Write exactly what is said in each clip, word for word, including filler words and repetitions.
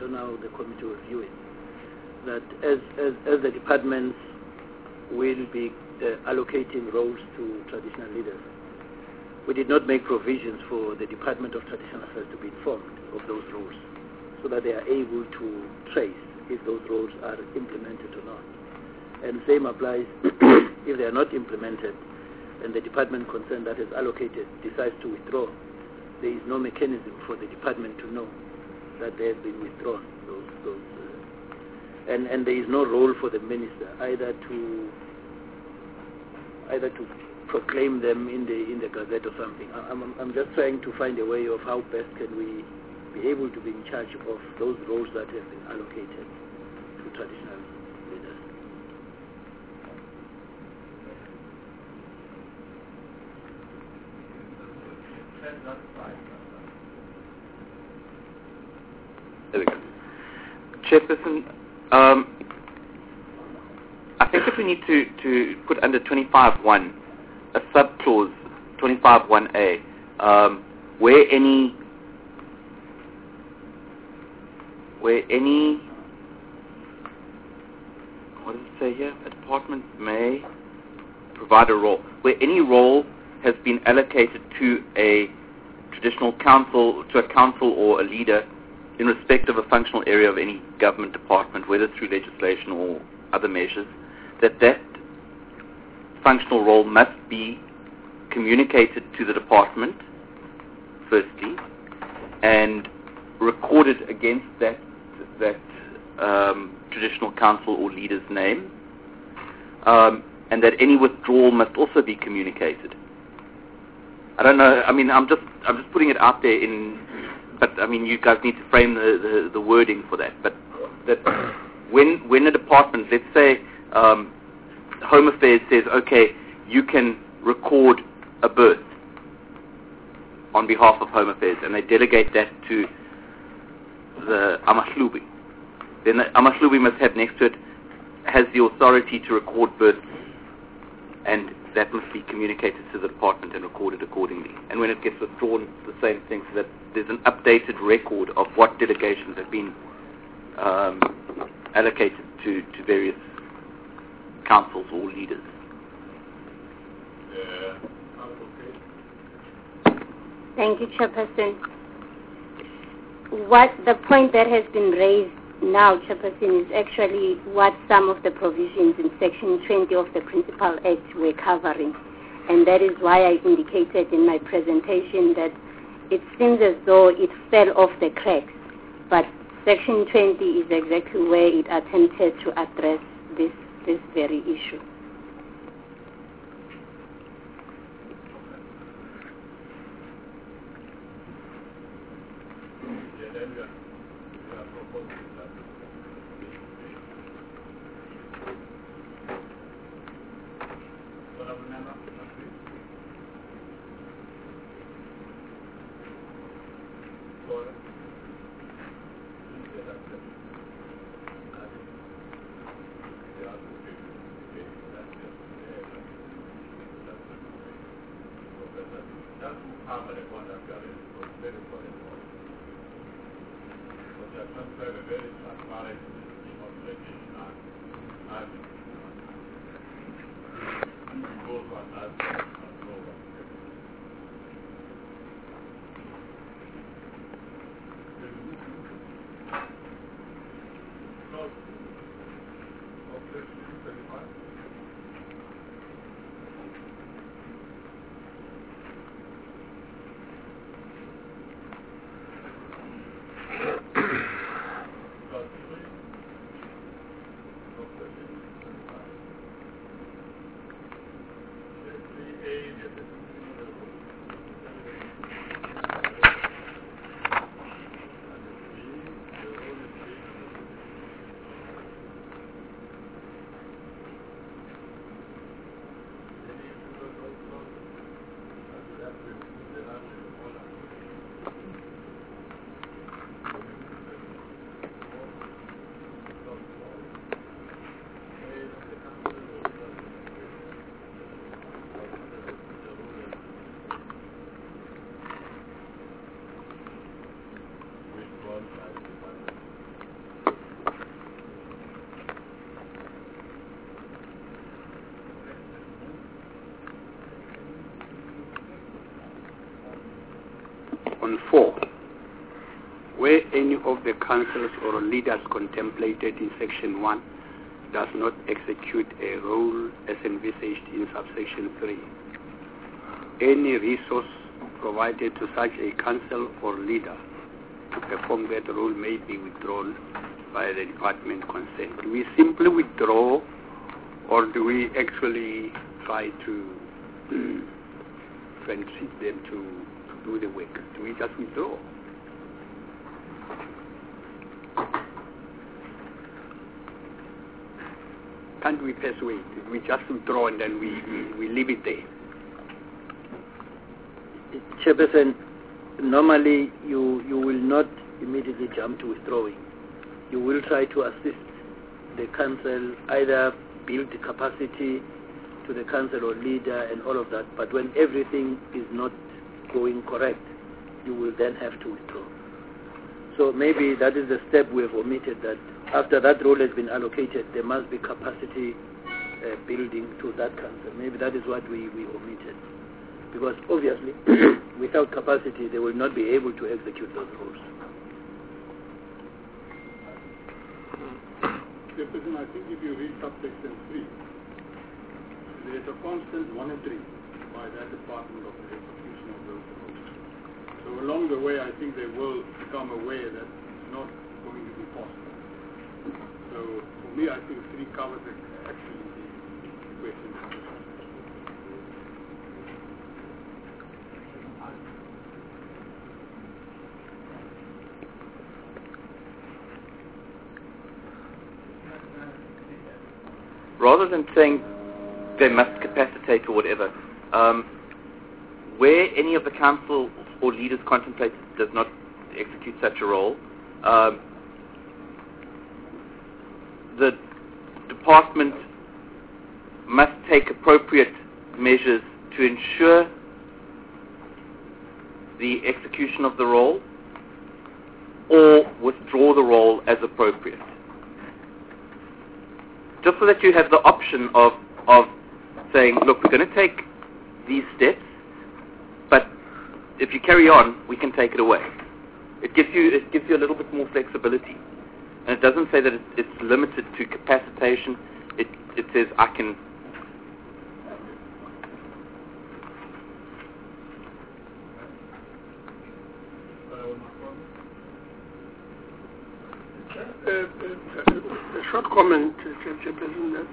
now the committee will view it, that as, as, as the departments will be uh, allocating roles to traditional leaders, we did not make provisions for the Department of Traditional Affairs to be informed of those roles so that they are able to trace if those roles are implemented or not. And same applies if they are not implemented and the department concerned that is allocated decides to withdraw. There is no mechanism for the department to know that they have been withdrawn. Those, those, uh, and, and there is no role for the minister either to either to proclaim them in the in the Gazette or something. I'm, I'm just trying to find a way of how best can we be able to be in charge of those roles that have been allocated to traditional leaders. There we go. Chairperson, um, I think that we need to, to put under twenty-five one a sub-clause, twenty-five one A, um, where any where any what does it say here? A department may provide a role where any role has been allocated to a traditional council, to a council or a leader in respect of a functional area of any government department, whether through legislation or other measures, that that functional role must be communicated to the department, firstly, and recorded against that that um, traditional council or leader's name, um, and that any withdrawal must also be communicated. I don't know. I mean, I'm just I'm just putting it out there in, but I mean, you guys need to frame the, the, the wording for that. But that when when a department, let's say, um, Home Affairs says, okay, you can record a birth on behalf of Home Affairs, and they delegate that to the Amahlubi. Then the Amahlubi must have next to it, has the authority to record births, and that must be communicated to the department and recorded accordingly. And when it gets withdrawn, the same thing, so that there's an updated record of what delegations have been um, allocated to, to various councils or leaders. Yeah. Thank you, Chairperson. What the point that has been raised now, Chairperson, is actually what some of the provisions in Section twenty of the Principal Act were covering. And that is why I indicated in my presentation that it seems as though it fell off the cracks. But Section twenty is exactly where it attempted to address this, this very issue. A on four, where any of the councils or leaders contemplated in section one does not execute a role as envisaged in subsection three, any resource provided to such a council or leader to perform that role may be withdrawn by the department concerned. Do we simply withdraw, or do we actually try to um, transit them to, to do the work? Do we just withdraw? Can't we persuade? We just withdraw and then we, we, we leave it there. Chairperson, normally you, you will not immediately jump to withdrawing. You will try to assist the council, either build the capacity to the council or leader and all of that, but when everything is not going correct, you will then have to withdraw. So maybe that is the step we have omitted, that after that role has been allocated, there must be capacity uh, building to that council. Maybe that is what we, we omitted. Because obviously, without capacity, they will not be able to execute those roles. Chairperson, I think if you read subsection three, there is a constant monitoring by that department of the execution of those roles. So along the way, I think they will become aware that it's not going to be possible. So for me, I think three covers actually the question. Rather than saying they must capacitate or whatever, um, where any of the council or leaders contemplate does not execute such a role, um, the department must take appropriate measures to ensure the execution of the role or withdraw the role as appropriate. Just so that you have the option of, of saying, look, we're going to take these steps, but if you carry on, we can take it away. It gives you, it gives you a little bit more flexibility. And it doesn't say that it, it's limited to capacitation. It, it says I can... Uh, uh, a short comment, Chairperson, that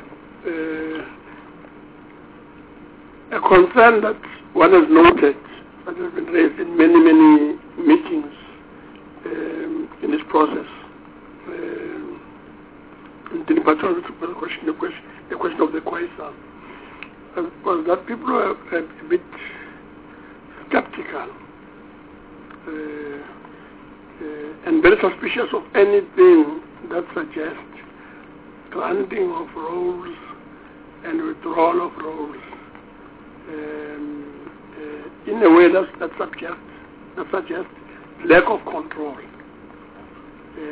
uh, a concern that one has noted, that has been raised in many, many meetings um, in this process, um, in the department of the question, the question, the question of the Kwaisa, uh, was that people are a bit skeptical. Uh, Uh, and very suspicious of anything that suggests granting of roles and withdrawal of roles um, uh, in a way that, that suggests that suggests lack of control. Uh,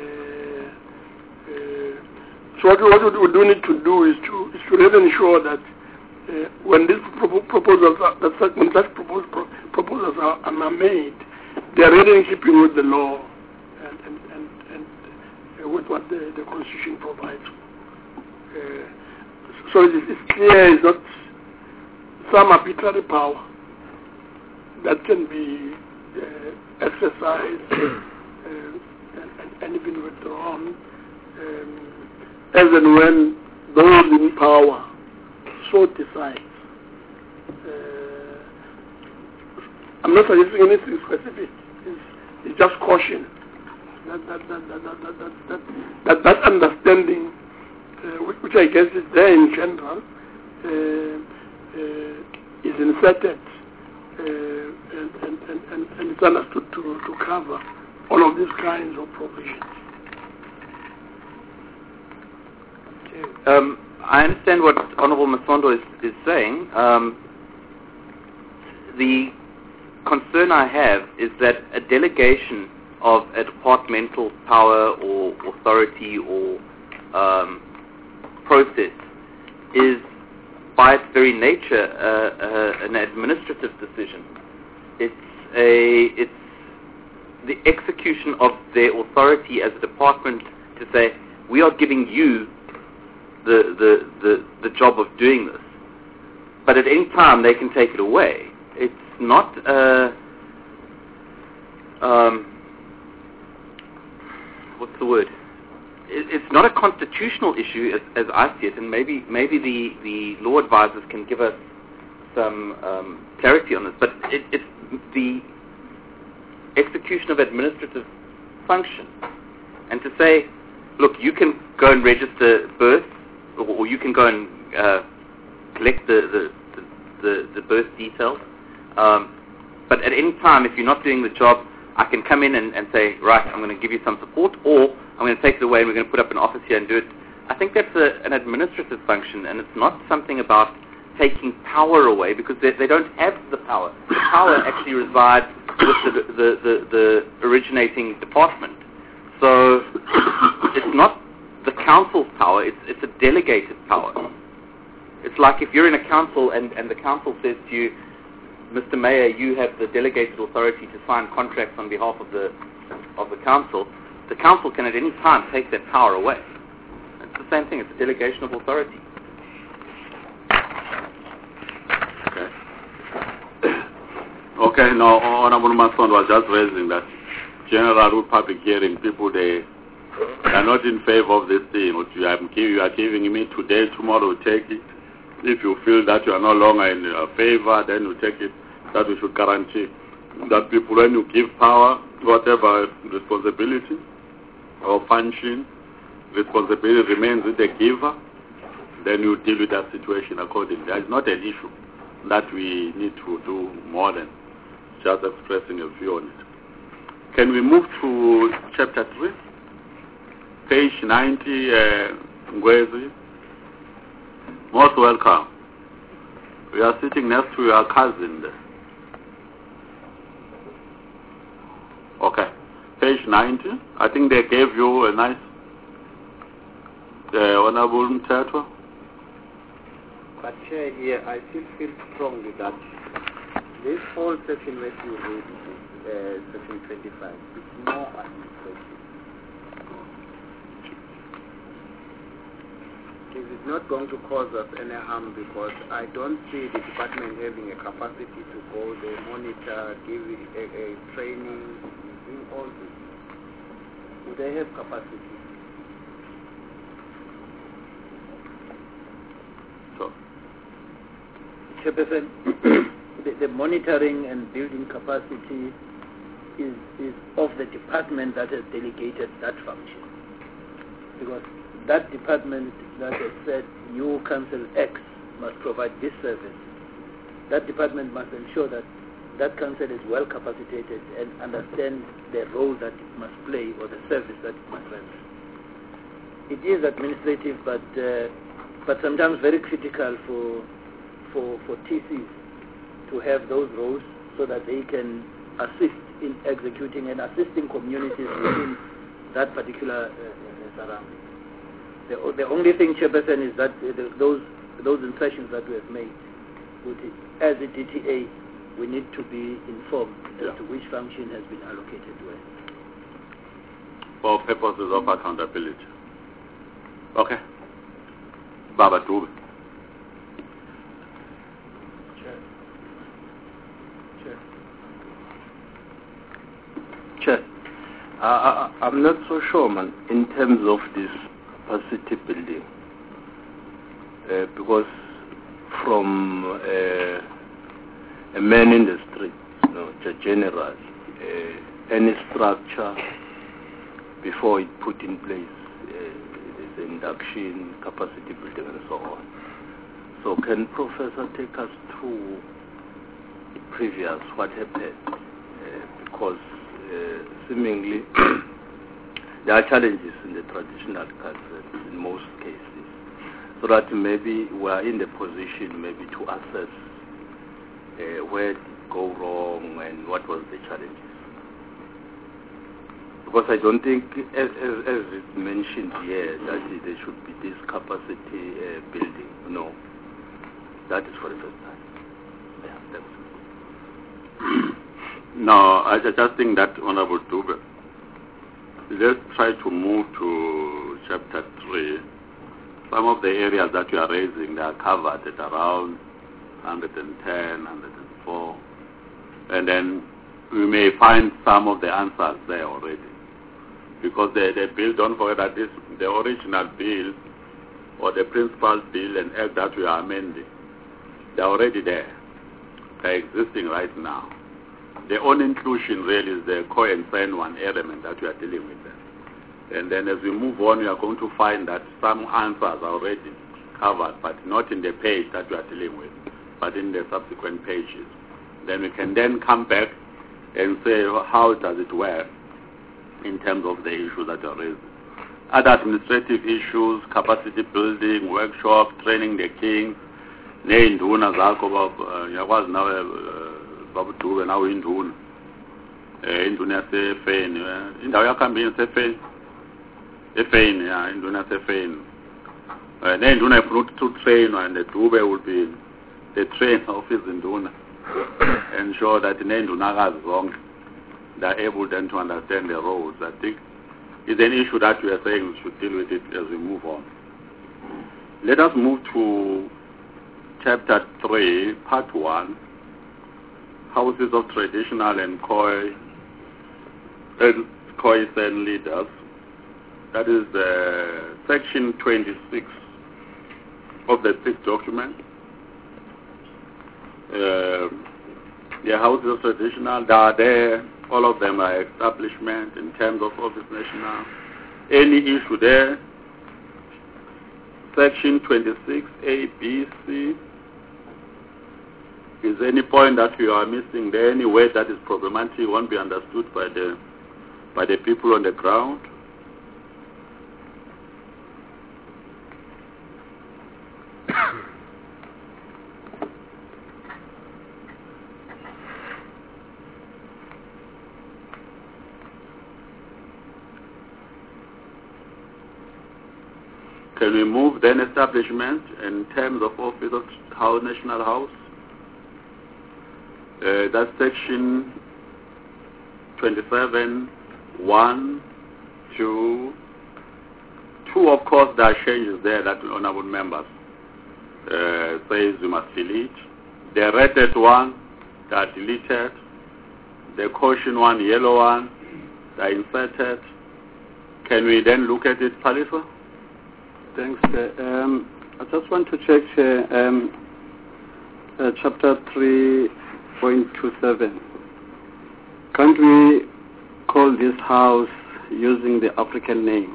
uh, so what, what we do need to do is to is to really ensure that uh, when these pro- proposals are, that such, when such propos- pro- proposals are, are made, they are really in keeping with the law and, and, and, and uh, with what the, the Constitution provides. Uh, so it is it's clear it's not some arbitrary power that can be uh, exercised uh, and, and, and even withdrawn um, as and when those in power so decide. Uh, I'm not suggesting anything specific. It's, it's just caution. That that that that that that that, that, that understanding, uh, which, which I guess is there in general, uh, uh, is inserted uh, and, and, and, and, and it's understood to, to cover all of these kinds of provisions. Um, I understand what Honourable Masondo is, is saying. Um, the concern I have is that a delegation of a departmental power or authority or um, process is, by its very nature, uh, uh, an administrative decision. It's a it's the execution of their authority as a department to say, we are giving you the, the, the, the job of doing this. But at any time they can take it away. It's not a, um, what's the word? It, it's not a constitutional issue as, as I see it, and maybe maybe the, the law advisors can give us some um, clarity on this. But it, it's the execution of administrative function, and to say, look, you can go and register births, or, or you can go and uh, collect the the, the, the, the birth details, um, but at any time, if you're not doing the job, I can come in and, and say, right, I'm going to give you some support, or I'm going to take it away and we're going to put up an office here and do it. I think that's a, an administrative function, and it's not something about taking power away, because they, they don't have the power. The power actually resides with the, the, the, the originating department. So it's not the council's power, it's, it's a delegated power. It's like if you're in a council and, and the council says to you, Mister Mayor, you have the delegated authority to sign contracts on behalf of the of the council. The council can at any time take that power away. It's the same thing, it's a delegation of authority. Okay, now Honorable Mason was just raising that general public hearing, people they are not in favor of this thing. What you are, you are giving me today, tomorrow take it. If you feel that you are no longer in favor, then you take it. That we should guarantee that people, when you give power, whatever responsibility or function, responsibility remains with the giver, then you deal with that situation accordingly. That is not an issue that we need to do more than just expressing a view on it. Can we move to chapter three? Page ninety, uh, Ngwezi. Most welcome. We are sitting next to your cousin there. Okay. Page ninety. I think they gave you a nice, uh, Honorable Mthethwa. But Chair, here I still feel strongly that this whole section that you read, uh, section twenty-five, is more administrative. It is not going to cause us any harm, because I don't see the department having a capacity to go there, monitor, give a, a training, doing all this. Do they have capacity? So, Chairperson, the, the monitoring and building capacity is, is of the department that has delegated that function. Because that department that has said, you Council X must provide this service, that department must ensure that that council is well capacitated and understands the role that it must play or the service that it must render. It is administrative, but uh, but sometimes very critical for for for T Cs to have those roles so that they can assist in executing and assisting communities within that particular uh, surrounding. The, the only thing, Chairperson, is that uh, the, those those insertions that we have made, would, as a D T A, we need to be informed yeah. as to which function has been allocated where. For purposes of accountability. Okay. Baba Dube. Chair. Chair. Chair, uh, I, I'm not so sure, man, in terms of this capacity building, uh, because from uh, a man in the street, you know, general, uh, any structure before it put in place, uh, there's induction, capacity building, and so on. So can Professor take us through previous what happened? Uh, because uh, seemingly there are challenges in the traditional councils in most cases, so that maybe we are in the position maybe to assess uh, where did it go wrong and what was the challenges. Because I don't think, as, as, as it's mentioned here, that there should be this capacity uh, building. No, that is for the first time. Yeah, that's No, I ju- just think that, Honorable Dube, let's try to move to chapter three. Some of the areas that you are raising, they are covered at around one hundred ten, one hundred four. And then we may find some of the answers there already. Because the, the bill, don't forget that this, the original bill, or the principal bill and act that we are amending, they're already there. They're existing right now. The only inclusion really is the core and sign one element that we are dealing with there. And then as we move on, we are going to find that some answers are already covered, but not in the page that we are dealing with, but in the subsequent pages. Then we can then come back and say, how does it work in terms of the issues that are raised. Other administrative issues, capacity building, workshop, training the king, neinduna zakho yakwazi nawe babudube nawe induna eh induna yasefeni indawo yakhambini sefeni efeni ya induna yasefeni eh neinduna ifuna to train, and the dube will be the trainer of his induna, ensure that neindunakazi zonke they are able then to understand the roles. I think it's an issue that we are saying we should deal with it as we move on. Let us move to chapter three, part one, houses of traditional and Khoi and Khoisan leaders. That is uh, section twenty-six of the sixth document. Uh, the houses of traditional, they are there. All of them are establishment in terms of office national. Any issue there, section twenty-six, A, B, C. Is there any point that you are missing there, any way that is problematic, won't be understood by the by the people on the ground? Can we move then establishment in terms of office of house, national house? Uh, that's section twenty-seven, one, two, two. Of course, there are changes there that honorable members uh, says we must delete. The rated one, they are deleted. The caution one, yellow one, they are inserted. Can we then look at it, Palisa? Thanks. Uh, um, I just want to check uh, um, uh, chapter three point two seven. Can't we call this house using the African name?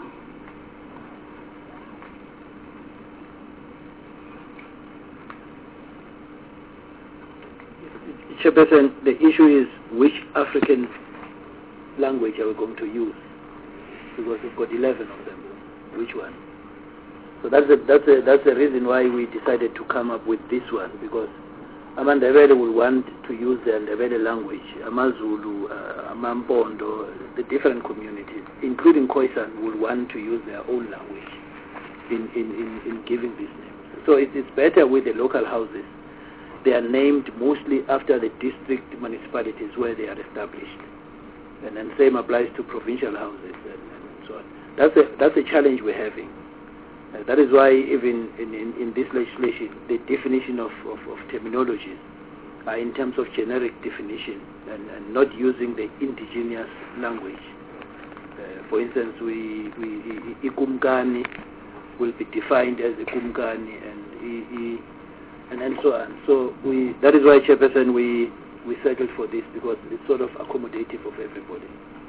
Chairperson, the issue is which African language are we going to use? Because we've got eleven of them. Which one? So that's a, that's a, that's the reason why we decided to come up with this one, because Amandebele will want to use the Ndebele language, Amazulu, uh, Amampondo, the different communities, including Khoisan, will want to use their own language in, in, in, in giving these names. So it, it's better with the local houses. They are named mostly after the district municipalities where they are established. And then same applies to provincial houses and, and so on. That's a, that's a challenge we're having. Uh, that is why even in, in, in this legislation, the definition of, of, of terminologies are in terms of generic definition and, and not using the indigenous language. Uh, for instance, we, we Ikumkani will be defined as Ikumkani and I, I, and, and so on. So we, that is why, Chairperson, we, we settled for this, because it's sort of accommodative of everybody.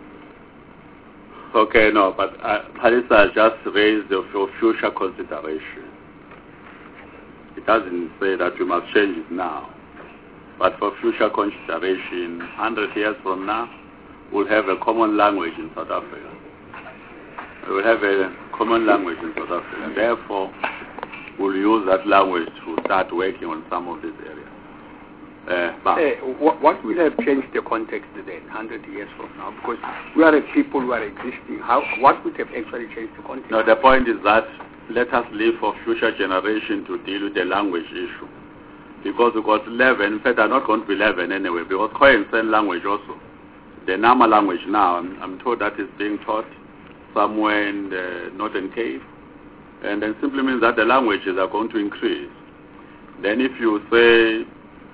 Okay, no, but uh, Palisa just raised the for future consideration. It doesn't say that we must change it now, but for future consideration, one hundred years from now, we'll have a common language in South Africa. We'll have a common language in South Africa. Therefore, we'll use that language to start working on some of these areas. Uh, hey, what, what will have changed the context then, one hundred years from now? Because we are a people who are existing. How, what would have actually changed the context? No, the point is that let us leave for future generation to deal with the language issue. because we got eleven. In fact, I'm not going to be eleven anyway, because Khoisan San language also. The Nama language now, I'm, I'm told that is being taught somewhere in the Northern Cape. And then simply means that the languages are going to increase. Then if you say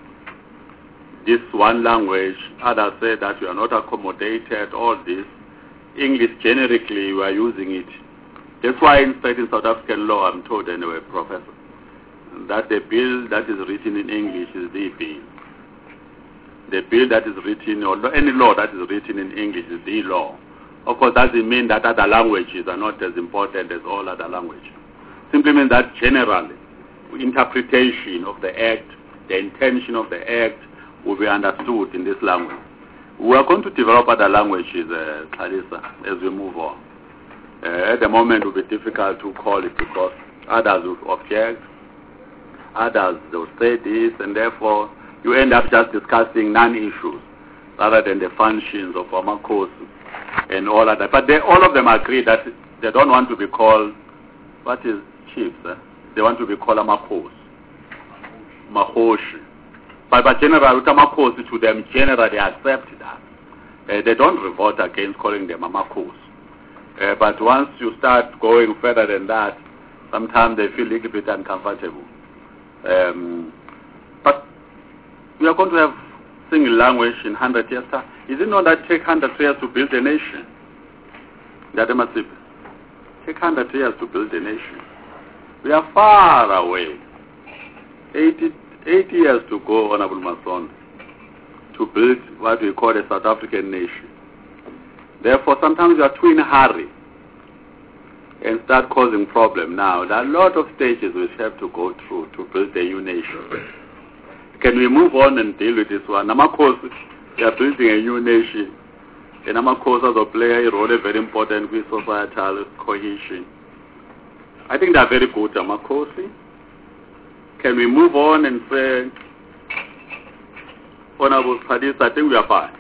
this one language, others say that you are not accommodated, all this, English generically, we are using it. That's why in fact in South African law, I'm told anyway, Professor, that the bill that is written in English is the bill. The bill that is written, or any law that is written in English is the law. Of course, doesn't mean that other languages are not as important as all other languages. Simply means that generally, interpretation of the act, the intention of the act will be understood in this language. We are going to develop other languages, uh, Clarissa, as we move on. Uh, at the moment, it will be difficult to call it because others will object, others will say this, and therefore you end up just discussing non-issues rather than the functions of our course and all of that. But they, all of them agree that they don't want to be called, what is chiefs? Eh? They want to be called Amakos. Mahoshi. But, but generally, Amakos, to them, generally accept that. Uh, they don't revolt against calling them Amakos. Uh, but once you start going further than that, sometimes they feel a little bit uncomfortable. Um, but we are going to have single language in one hundred years' time. Is it not that take one hundred years to build a nation? That must be. Take one hundred years to build a nation. We are far away. eighty, eighty years to go, Honorable Mason, to build what we call a South African nation. Therefore, sometimes you are too in a hurry and start causing problem now. There are a lot of stages we have to go through to build a new nation. Can we move on and deal with this one? Namakos, we are building a new nation. And Namakos also play a role, a very important with societal cohesion. I think they are very good, Namakosi. Can we move on and say, Honorable Padis, I think we are fine.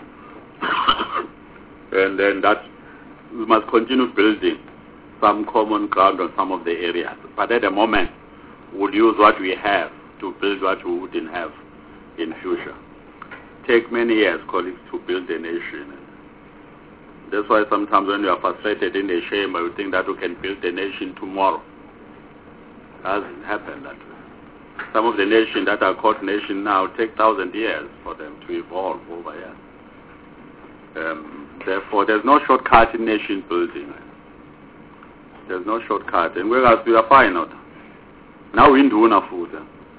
And then that we must continue building some common ground on some of the areas. But at the moment, we'll use what we have to build what we wouldn't have in future. Take many years, colleagues, to build a nation. That's why sometimes when you are frustrated in the chamber, you think that we can build a nation tomorrow. It hasn't happened that way. Some of the nations that are called nations now take thousand years for them to evolve over years. Um, therefore, there's no shortcut in nation building. There's no shortcut. And whereas we are fine out. Now we do not food.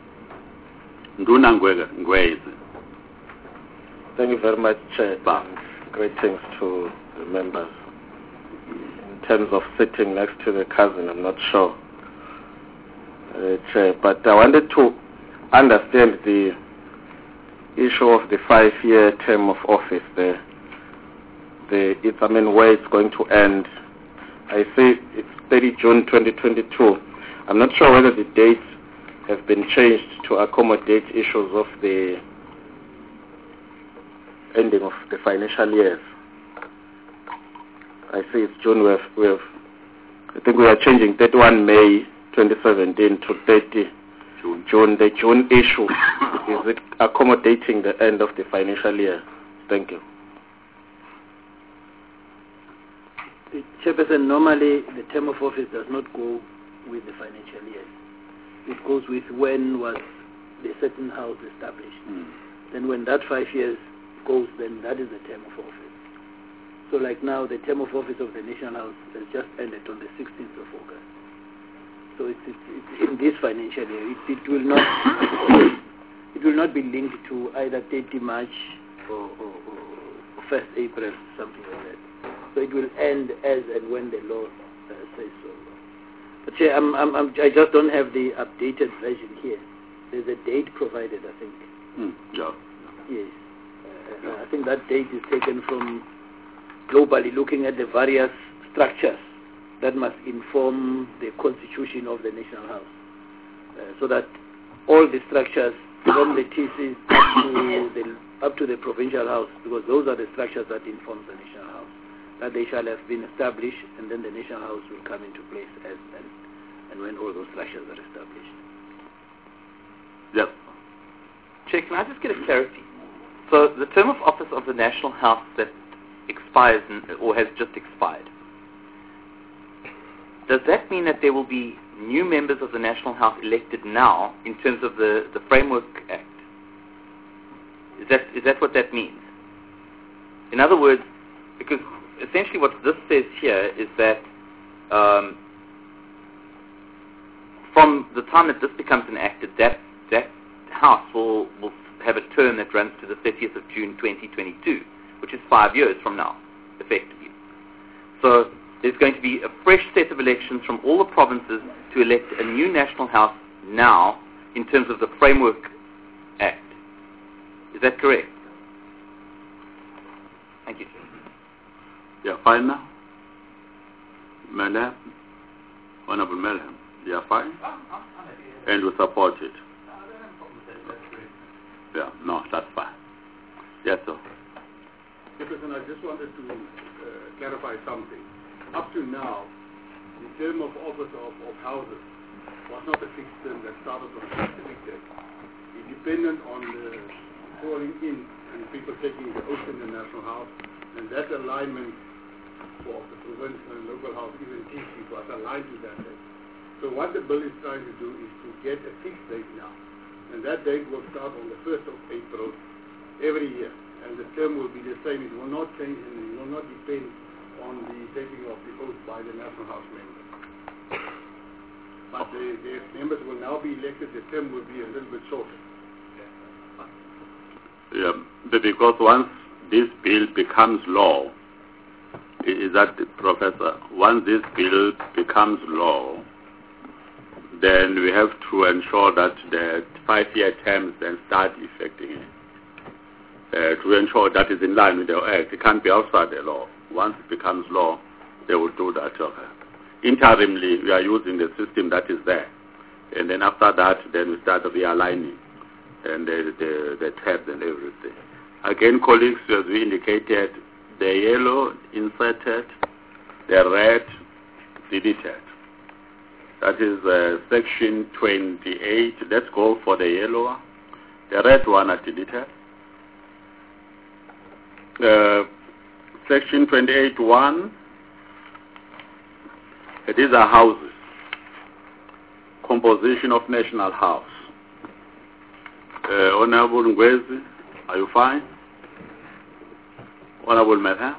Thank you very much, Chair. Greetings to the members. In terms of sitting next to the cousin, I'm not sure, uh, Chair, but I wanted to understand the issue of the five-year term of office. The, the, it's, I mean, where it's going to end. I say it's thirtieth of June twenty twenty-two. I'm not sure whether the dates have been changed to accommodate issues of the ending of the financial years. I say it's June. We have, we have, I think we are changing thirty-first May twenty seventeen to thirty June. June. The June issue, is it accommodating the end of the financial year? Thank you. Chairperson, normally the term of office does not go with the financial year. It goes with when was the certain house established. Mm. Then when that five years goes, then that is the term of office. So like now, the term of office of the National House has just ended on the sixteenth of August. So it's, it's, it's in this financial year. It, it will not it will not be linked to either thirtieth of March or, or, or first of April, something like that. So it will end as and when the law uh, says so. But Chair, I'm, I'm, I'm, I just don't have the updated version here. There's a date provided, I think. Mm, yeah. Yes. Uh, yeah. I think that date is taken from globally looking at the various structures that must inform the constitution of the National House. Uh, so that all the structures from the T Cs up to the, up to the Provincial House, because those are the structures that inform the National House, that they shall have been established, and then the National House will come into place as and, and when all those structures are established. Yes. Chair, can I just get a clarity? So the term of office of the National House that expires in, or has just expired, does that mean that there will be new members of the National House elected now in terms of the, the Framework Act? Is that is that what that means? In other words, because essentially what this says here is that um, from the time that this becomes enacted, that that House will, will have a term that runs to the thirtieth of June twenty twenty-two, which is five years from now, effectively. So there's going to be a fresh set of elections from all the provinces to elect a new National House now in terms of the Framework Act. Is that correct? Thank you. Yeah, fine now? Madam, Honorable Melham, you are fine? And you support it? Yeah, no, that's fine. Yes, sir. Jefferson, I just wanted to uh, clarify something. Up to now, the term of office of, of houses was not a fixed term that started on a specific date. It depended on the calling in and people taking the oath in the National House, and that alignment for the provincial and local house, even T C, was aligned to that date. So what the bill is trying to do is to get a fixed date now, and that date will start on the first of April every year, and the term will be the same. It will not change and it will not depend on the taking of the oath by the National House members. But the, the members will now be elected, the term will be a little bit shorter. Yeah, because once this bill becomes law, is that, Professor, once this bill becomes law, then we have to ensure that the five-year terms then start effecting it. Uh, to ensure that is in line with the Act. It can't be outside the law. Once it becomes law, they will do that. Okay. Interimly, we are using the system that is there. And then after that, then we start realigning and the, the, the tabs and everything. Again, colleagues, as we indicated, the yellow inserted, the red deleted. That is uh, section twenty-eight. Let's go for the yellow one. The red one are deleted. Uh, section twenty-eight one, these are houses. Composition of National House. Uh, Honorable Ngwezi, are you fine? Honorable Melham?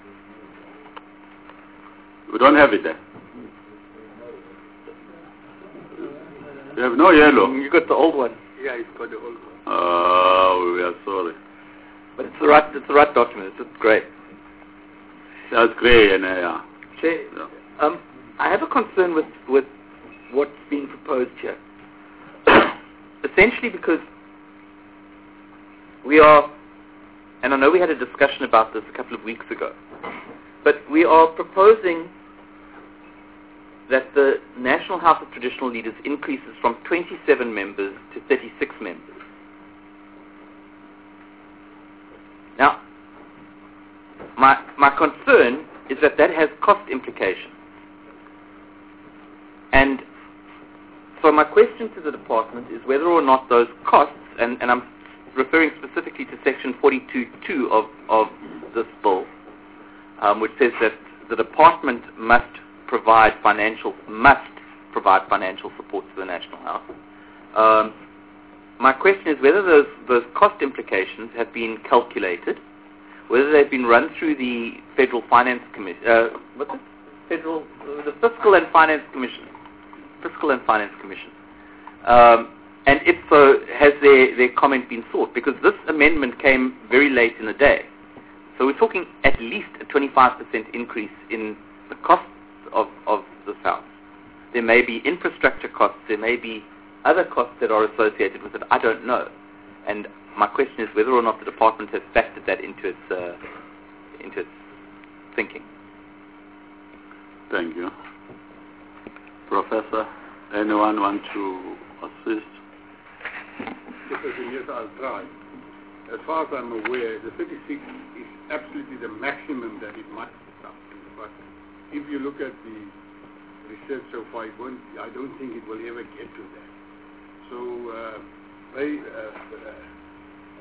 We don't have it there. You have no yellow. You got the old one. Yeah, it's got the old one. Oh, we are sorry. But it's the right, it's the right document. It's great. That's great, and uh, yeah. Chair, yeah. Um, I have a concern with, with what's being proposed here. Essentially because we are, and I know we had a discussion about this a couple of weeks ago, but we are proposing that the National House of Traditional Leaders increases from twenty-seven members to thirty-six members. Now, my, my concern is that that has cost implications. And so my question to the department is whether or not those costs, and, and I'm referring specifically to section forty-two point two of, of this bill, um, which says that the department must provide financial, must provide financial support to the National House. Um, my question is whether those, those cost implications have been calculated, whether they've been run through the Federal Finance Commission, uh, what's it? Federal, uh, the Fiscal and Finance Commission, Fiscal and Finance Commission. Um, and if so, has their, their comment been sought? Because this amendment came very late in the day. So we're talking at least a twenty-five percent increase in the costs of, of this house. There may be infrastructure costs, there may be other costs that are associated with it, I don't know. And my question is whether or not the department has factored that into its, uh, into its thinking. Thank you. Professor, anyone want to assist? Yes, I'll try. As far as I'm aware, the thirty-six is absolutely the maximum that it might stop. But if you look at the research so far, it won't, I don't think it will ever get to that. So uh, they, uh, uh,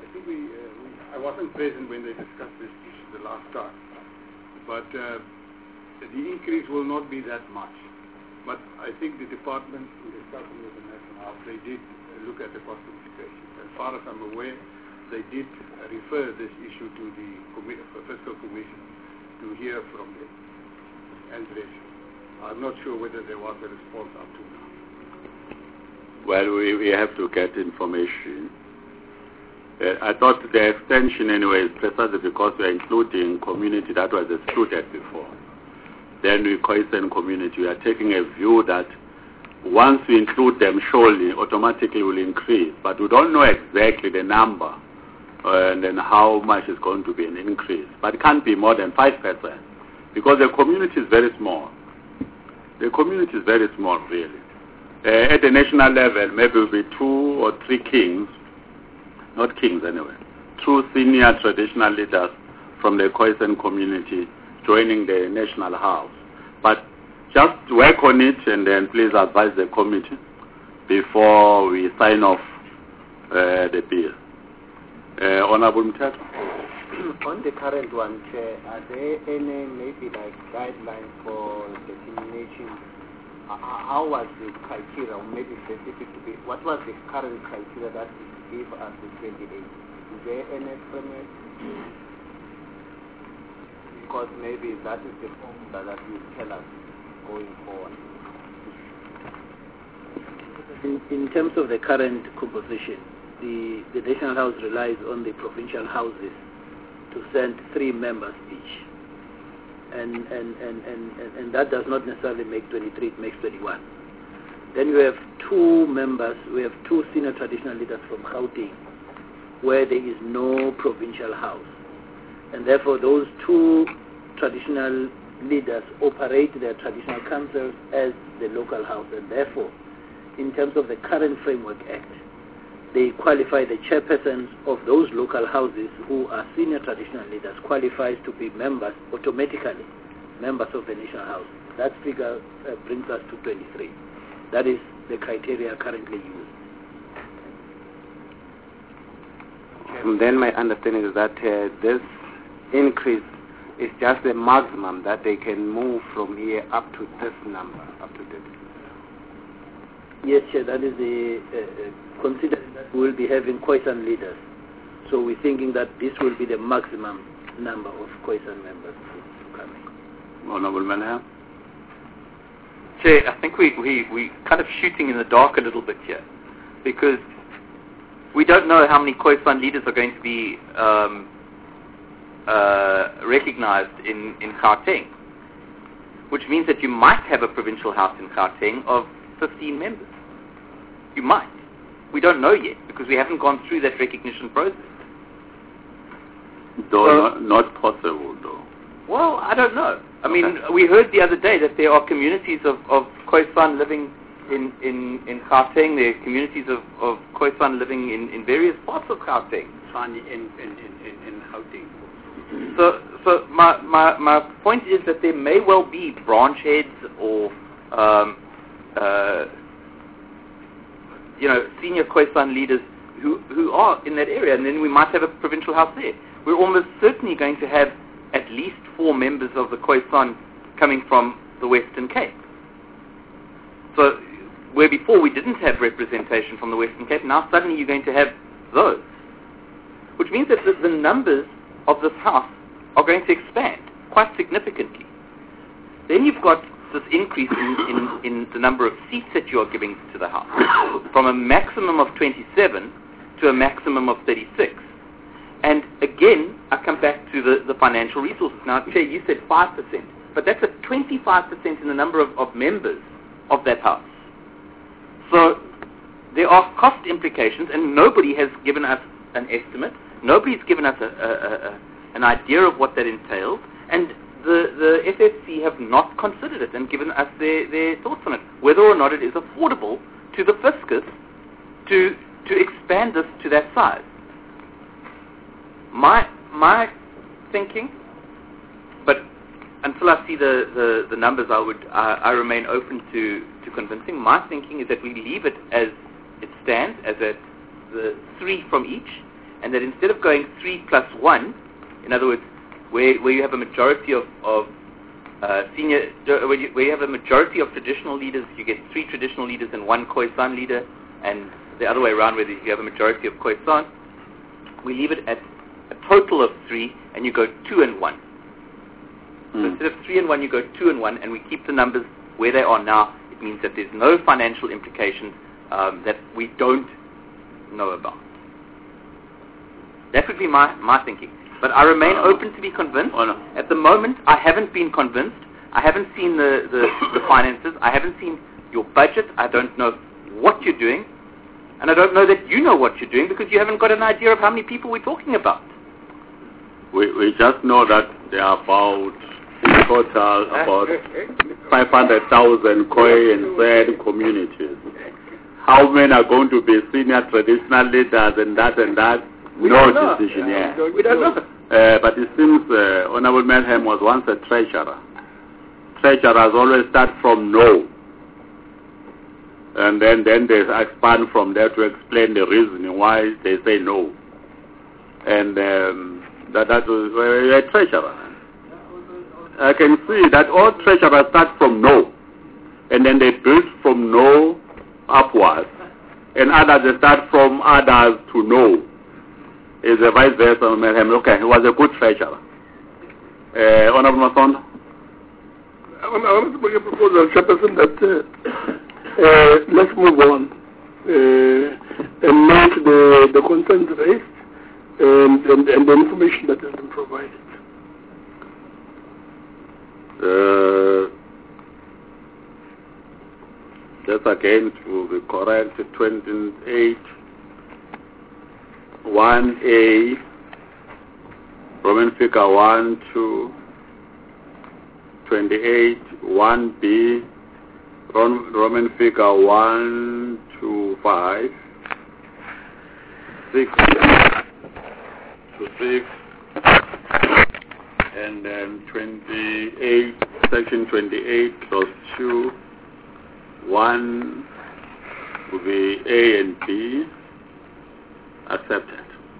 I think we, uh, we, I wasn't present when they discussed this issue the last time, but uh, the increase will not be that much. But I think the department, in discussing with the National House, they did uh, look at the cost implications. As far as I'm aware, they did uh, refer this issue to the commi- uh, Fiscal Commission to hear from them and the issue. I'm not sure whether there was a response up to now. Well, we, we have to get information. Uh, I thought the extension anyway is precisely because we are including community that was excluded before. Then we Khoisan community, we are taking a view that once we include them, surely automatically will increase. But we don't know exactly the number uh, and then how much is going to be an increase. But it can't be more than five percent because the community is very small. The community is very small, really. Uh, at the national level, maybe it will be two or three kings, not kings anyway, two senior traditional leaders from the Khoisan community joining the National House. But just work on it and then please advise the committee before we sign off uh, the bill. Uh, Honorable Mthatha. On the current one, Chair, are there any maybe like guidelines for determination? Uh, how was the criteria, or maybe specific to be, what was the current criteria that gave us the twenty-eight? Is there any framework? Because maybe that is the formula that will tell us going forward. In, in terms of the current composition, the, the National House relies on the provincial houses to send three members each. And, and, and, and, and that does not necessarily make twenty-three, it makes twenty-one. Then you have two members, we have two senior traditional leaders from Gauteng, where there is no provincial house. And therefore those two traditional leaders operate their traditional councils as the local house, and therefore in terms of the current Framework Act, they qualify the chairpersons of those local houses who are senior traditional leaders qualifies to be members automatically, members of the National House. That figure uh, brings us to twenty-three. That is the criteria currently used. And then my understanding is that uh, this increase is just the maximum that they can move from here up to this number, up to this. Yes, Chair, that is the, uh, uh, considering that we will be having Khoisan leaders. So we're thinking that this will be the maximum number of Khoisan members coming. Honorable Manham. Chair, I think we, we, we kind of shooting in the dark a little bit here, because we don't know how many Khoisan leaders are going to be um, uh, recognized in, in Gauteng, which means that you might have a provincial house in Gauteng of fifteen members. You might. We don't know yet, because we haven't gone through that recognition process. Though So, not, not possible, though. Well, I don't know. I mean, Okay. we heard the other day that there are communities of, of Khoisan living in, in, in Gauteng. There are communities of, of Khoisan living in, in various parts of Gauteng. Funny in, in, in, in, in Gauteng. So, so my, my, my point is that there may well be branch heads or, um, uh, you know, senior Khoisan leaders who, who are in that area, and then we might have a provincial house there. We're almost certainly going to have at least four members of the Khoisan coming from the Western Cape. So, where before we didn't have representation from the Western Cape, now suddenly you're going to have those. Which means that the, the numbers of this house are going to expand quite significantly. Then you've got this increase in, in, in the number of seats that you are giving to the house, from a maximum of twenty-seven to a maximum of thirty-six. And again, I come back to the, the financial resources. Now, Chair, you said five percent, but that's a twenty-five percent in the number of, of members of that house. So there are cost implications, and nobody has given us an estimate. Nobody's given us a, a, a, an idea of what that entails, and the, the F F C have not considered it and given us their, their thoughts on it, whether or not it is affordable to the fiscus to, to expand this to that size. My my thinking, but until I see the, the, the numbers, I would I, I remain open to, to convincing. My thinking is that we leave it as it stands, as a, the three from each, and that instead of going three plus one, in other words, where, where you have a majority of, of uh, senior, where you, where you have a majority of traditional leaders, you get three traditional leaders and one Khoisan leader, and the other way around, where you have a majority of Khoisan, we leave it at a total of three, and you go two and one. Mm. So instead of three and one, you go two and one, and we keep the numbers where they are now. It means that there's no financial implications um, that we don't know about. That would be my, my thinking. But I remain uh, open to be convinced. Oh no. At the moment, I haven't been convinced. I haven't seen the, the, the finances. I haven't seen your budget. I don't know what you're doing. And I don't know that you know what you're doing because you haven't got an idea of how many people we're talking about. We, we just know that there are about, in total, about five hundred thousand Khoi and Zed communities. How many are going to be senior traditional leaders and that and that? We no don't decision know. yet. Yeah, we don't know. Uh, but it seems uh, Honorable Melhem was once a treasurer. Treasurers always start from no. And then, then they expand from there to explain the reason why they say no. And um, that, that was uh, a treasurer. I can see that all treasurers start from no. And then they build from no upwards. And others, they start from others to no. Is a vice versa. Okay, he was a good treasurer. Uh, Honorable Masondo? I want to make a proposal, Chairperson, that uh, uh, let's move on uh, and note the, the concerns raised and, and, and the information that has been provided. Uh, that's again to be correct, twenty-eight, one A, Roman figure one, two, twenty-eight, one B, Roman figure one, two, five, six, to six, and then twenty-eight, section twenty-eight, clause two, one will be A and B, accepted.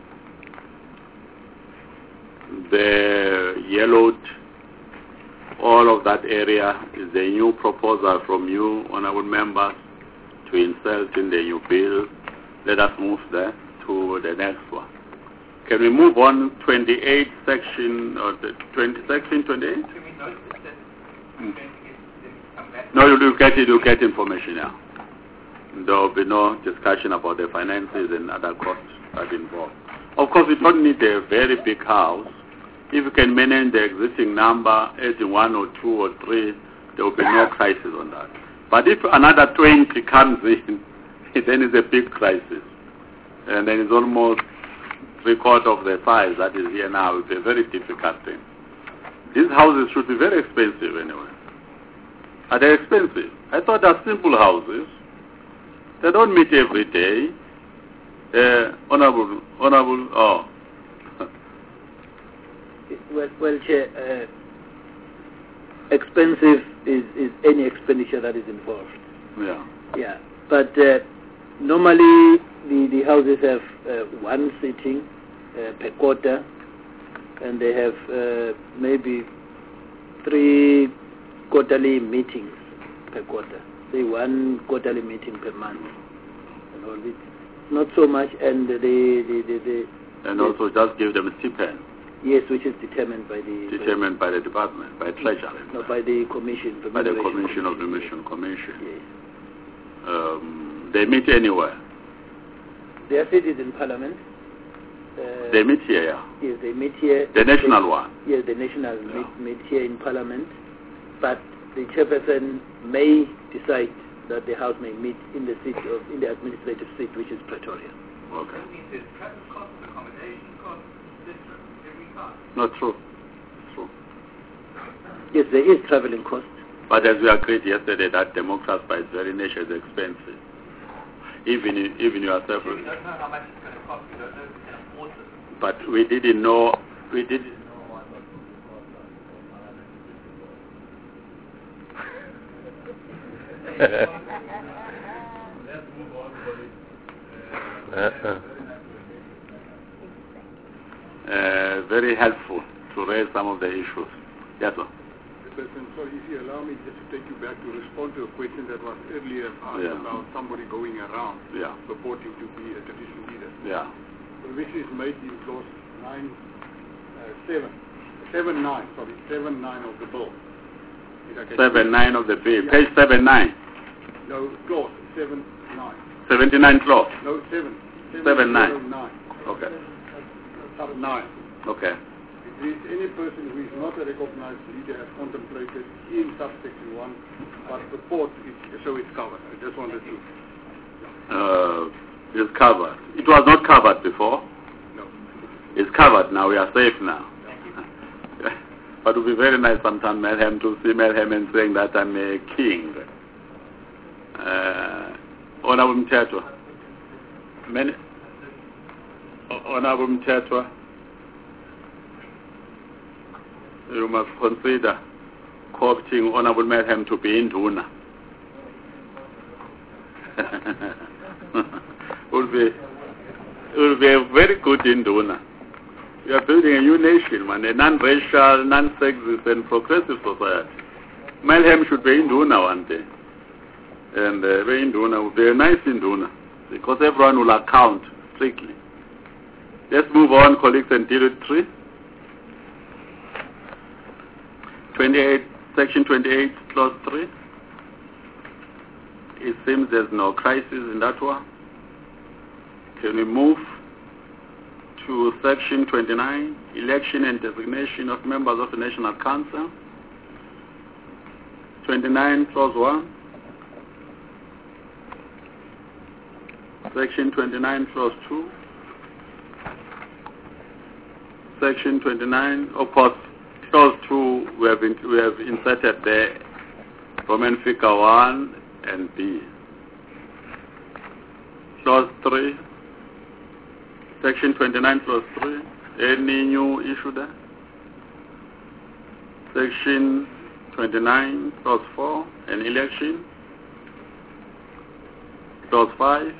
The yellowed, all of that area is a new proposal from you, honorable members, to insert in the new bill. Let us move there to the next one. Can we move on twenty-eight section, or the twenty section twenty-eight? Mm. No, you do get it, you get information now. There will be no discussion about the finances and other costs that involved. Of course, we don't need a very big house. If you can manage the existing number, adding one or two or three, there will be no crisis on that. But if another twenty comes in, then it's a big crisis. And then it's almost three quarters of the size that is here now. It's a very difficult thing. These houses should be very expensive anyway. Are they expensive? I thought they're simple houses. They don't meet every day. Uh, honorable, honorable, oh. Well, well, Chair, uh, expensive is, is any expenditure that is involved. Yeah. Yeah. But uh, normally the, the houses have uh, one sitting uh, per quarter, and they have uh, maybe three quarterly meetings per quarter. Say one quarterly meeting per month. And all this. Not so much, and the the the, the and the, also just give them a stipend. Yes, which is determined by the determined by the, by the department, by treasury. No, by the commission. The by the commission of the mission commission. Yes. Um, they meet anywhere. They are seated in Parliament. Uh, they meet here, yeah. Yes, they meet here. The national they, one. Yes, the national yeah. meet, meet here in Parliament, but the chairperson may decide that the House may meet in the seat of in the administrative seat, which is Pretoria. Okay. Not true. True. Yes, there is traveling cost. But as we agreed yesterday, that democracy by its very nature is expensive. Even even yourself. We don't know how much it's going to cost. We don't know if we can afford it. But we didn't know. We did. uh-uh. uh, very helpful to raise some of the issues. Yes, sir. President, so if you allow me just to take you back to respond to a question that was earlier asked Yeah. about somebody going around Yeah. purporting to be a traditional leader. Yeah. Provision is made in clause nine, uh, seven, seven nine, sorry, seven nine of the bill. If I can- Seven nine of the bill. Yeah. Page seven nine. No, clause seven nine. Seventy-nine clause. No, seven. Seven, nine. zero, nine. Okay. Sub nine. Okay. It reads, any person who is not a recognized leader as contemplated in subsection one, but purports it, so it's covered. I just wanted to. Uh, it's covered. It was not covered before. No. It's covered now. We are safe now. But it would be very nice sometime Melhem to see Melhem and saying that I'm a king. Uh, Honorable Mtetwa. Many. Honorable Mtetwa. You must consider co-opting Honorable Melhem to be Induna. will be will be a very good Induna. We are building a new nation, man, a non-racial, non-sexist and progressive society. Melhem should be Induna one day. And uh, be Induna will be a nice Induna because everyone will account strictly. Let's move on, colleagues, and deal with three. twenty-eight, section twenty-eight, clause three. It seems there's no crisis in that one. Can we move to section twenty-nine, election and designation of members of the National Council? twenty-nine, clause one. Section twenty-nine, clause two. Section twenty-nine, of course, clause two, we have, in, we have inserted there Roman figure one and B. Clause three, section twenty-nine, clause three, any new issue there? Section twenty-nine, clause four, an election. Clause five.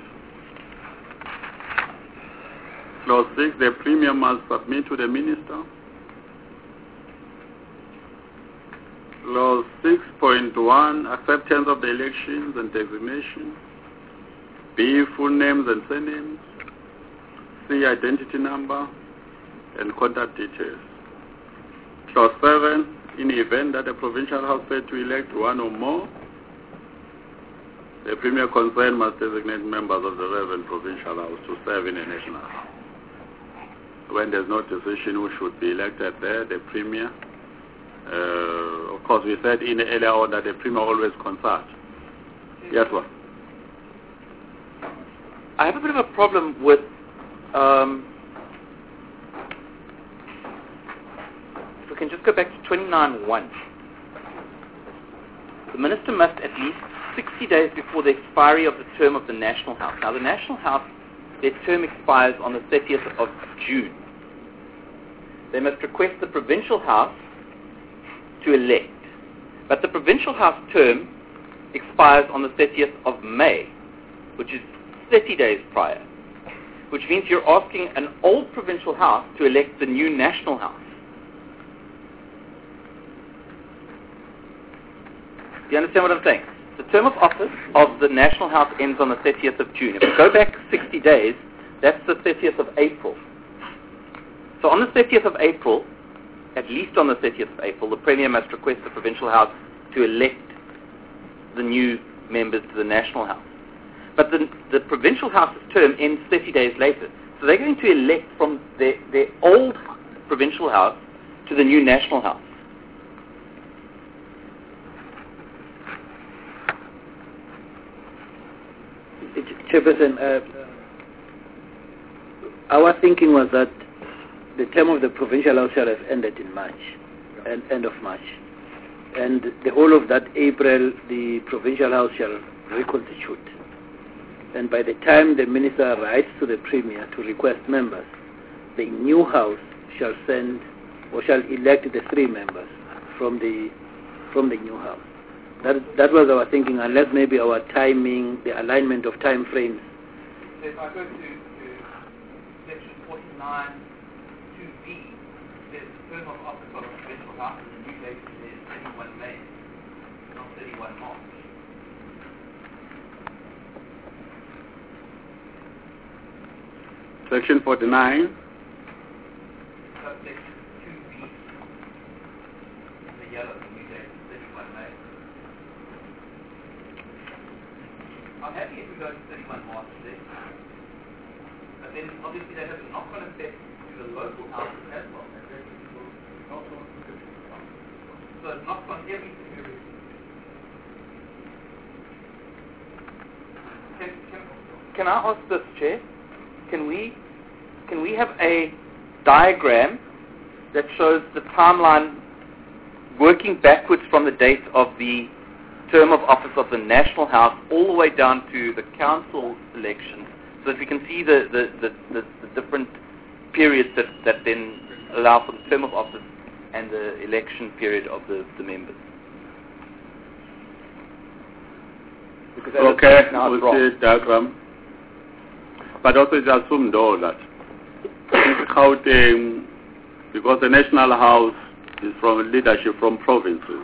Clause six, the Premier must submit to the Minister. Clause six point one, acceptance of the elections and designation. B, full names and surnames. C, identity number and contact details. Clause seven, in the event that the Provincial House fails to elect one or more, the Premier concerned must designate members of the relevant Provincial House to serve in the National House. When there's no decision who should be elected there, the Premier, uh, of course we said in the earlier on that the Premier always consults. Yes, what? I have a bit of a problem with um, if we can just go back to twenty-nine one. The Minister must at least sixty days before the expiry of the term of the National House. Now the National House, their term expires on the thirtieth of June. They must request the Provincial House to elect. But the Provincial House term expires on the thirtieth of May, which is thirty days prior, which means you're asking an old Provincial House to elect the new National House. Do you understand what I'm saying? The term of office of the National House ends on the thirtieth of June. If we go back sixty days, that's the thirtieth of April. So on the thirtieth of April, at least on the thirtieth of April, the Premier must request the Provincial House to elect the new members to the National House. But the, the Provincial House's term ends thirty days later. So they're going to elect from their, their old Provincial House to the new National House. Chairperson, uh, our thinking was that the term of the Provincial House shall have ended in March, and end of March. And the whole of that April, the Provincial House shall reconstitute. And by the time the Minister writes to the Premier to request members, the new House shall send or shall elect the three members from the from the new House. That that was our thinking, unless maybe our timing, the alignment of time frames. So if I go to, to section forty-nine, two B says the term of office of the provincial house in the new date is thirty-one May, not thirty-one March. Section forty-nine. Subsection two B. In the yellow, the new date is thirty-one May. I'm happy if we go to thirty-one March today. But then obviously that has a knock-on effect to the local houses as well. So it knocks on everything. Can, can, can I ask this, Chair? Can we can we have a diagram that shows the timeline working backwards from the date of the term of office of the National House all the way down to the council elections, so that we can see the, the, the, the, the different periods that, that then allow for the term of office and the election period of the, the members. Because okay, we'll see diagram. But also it's assumed though that Gauteng, because the National House is from leadership from provinces,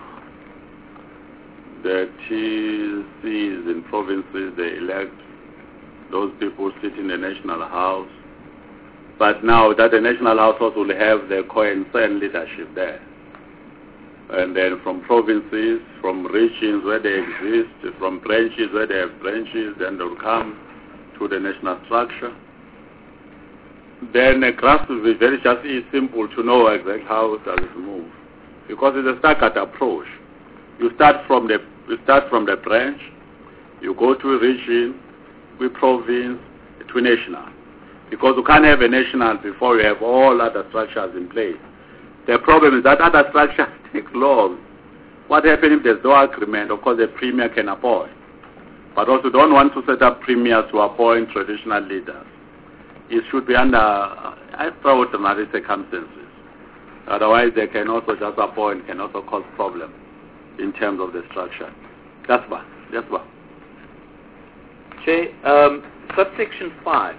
the T Cs in provinces, they elect those people sit in the National House. But now that the National House also will have the concerned leadership there. And then from provinces, from regions where they exist, from branches where they have branches, then they'll come to the national structure. Then the graph will be very just simple to know exactly how does it move. Because it's a staggered approach. You start from the you start from the branch, you go to a region, with province, to national. Because you can't have a national before you have all other structures in place. The problem is that other structures take long. What happens if there's no agreement? Of course, the premier can appoint. But also don't want to set up premiers to appoint traditional leaders. It should be under extraordinary circumstances. Otherwise, they can also just appoint, can also cause problems in terms of the structure. That's one. That's one. Chair, um, subsection five.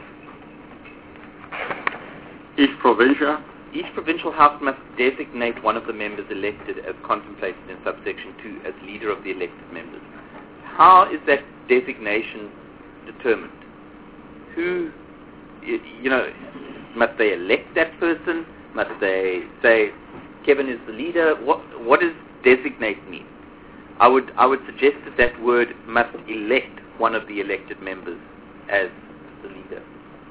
Each provincial? Each provincial house must designate one of the members elected as contemplated in subsection two as leader of the elected members. How is that designation determined? Who, you know, must they elect that person? Must they say Kevin is the leader? What what does designate mean? I would I would suggest that that word must elect one of the elected members as the leader.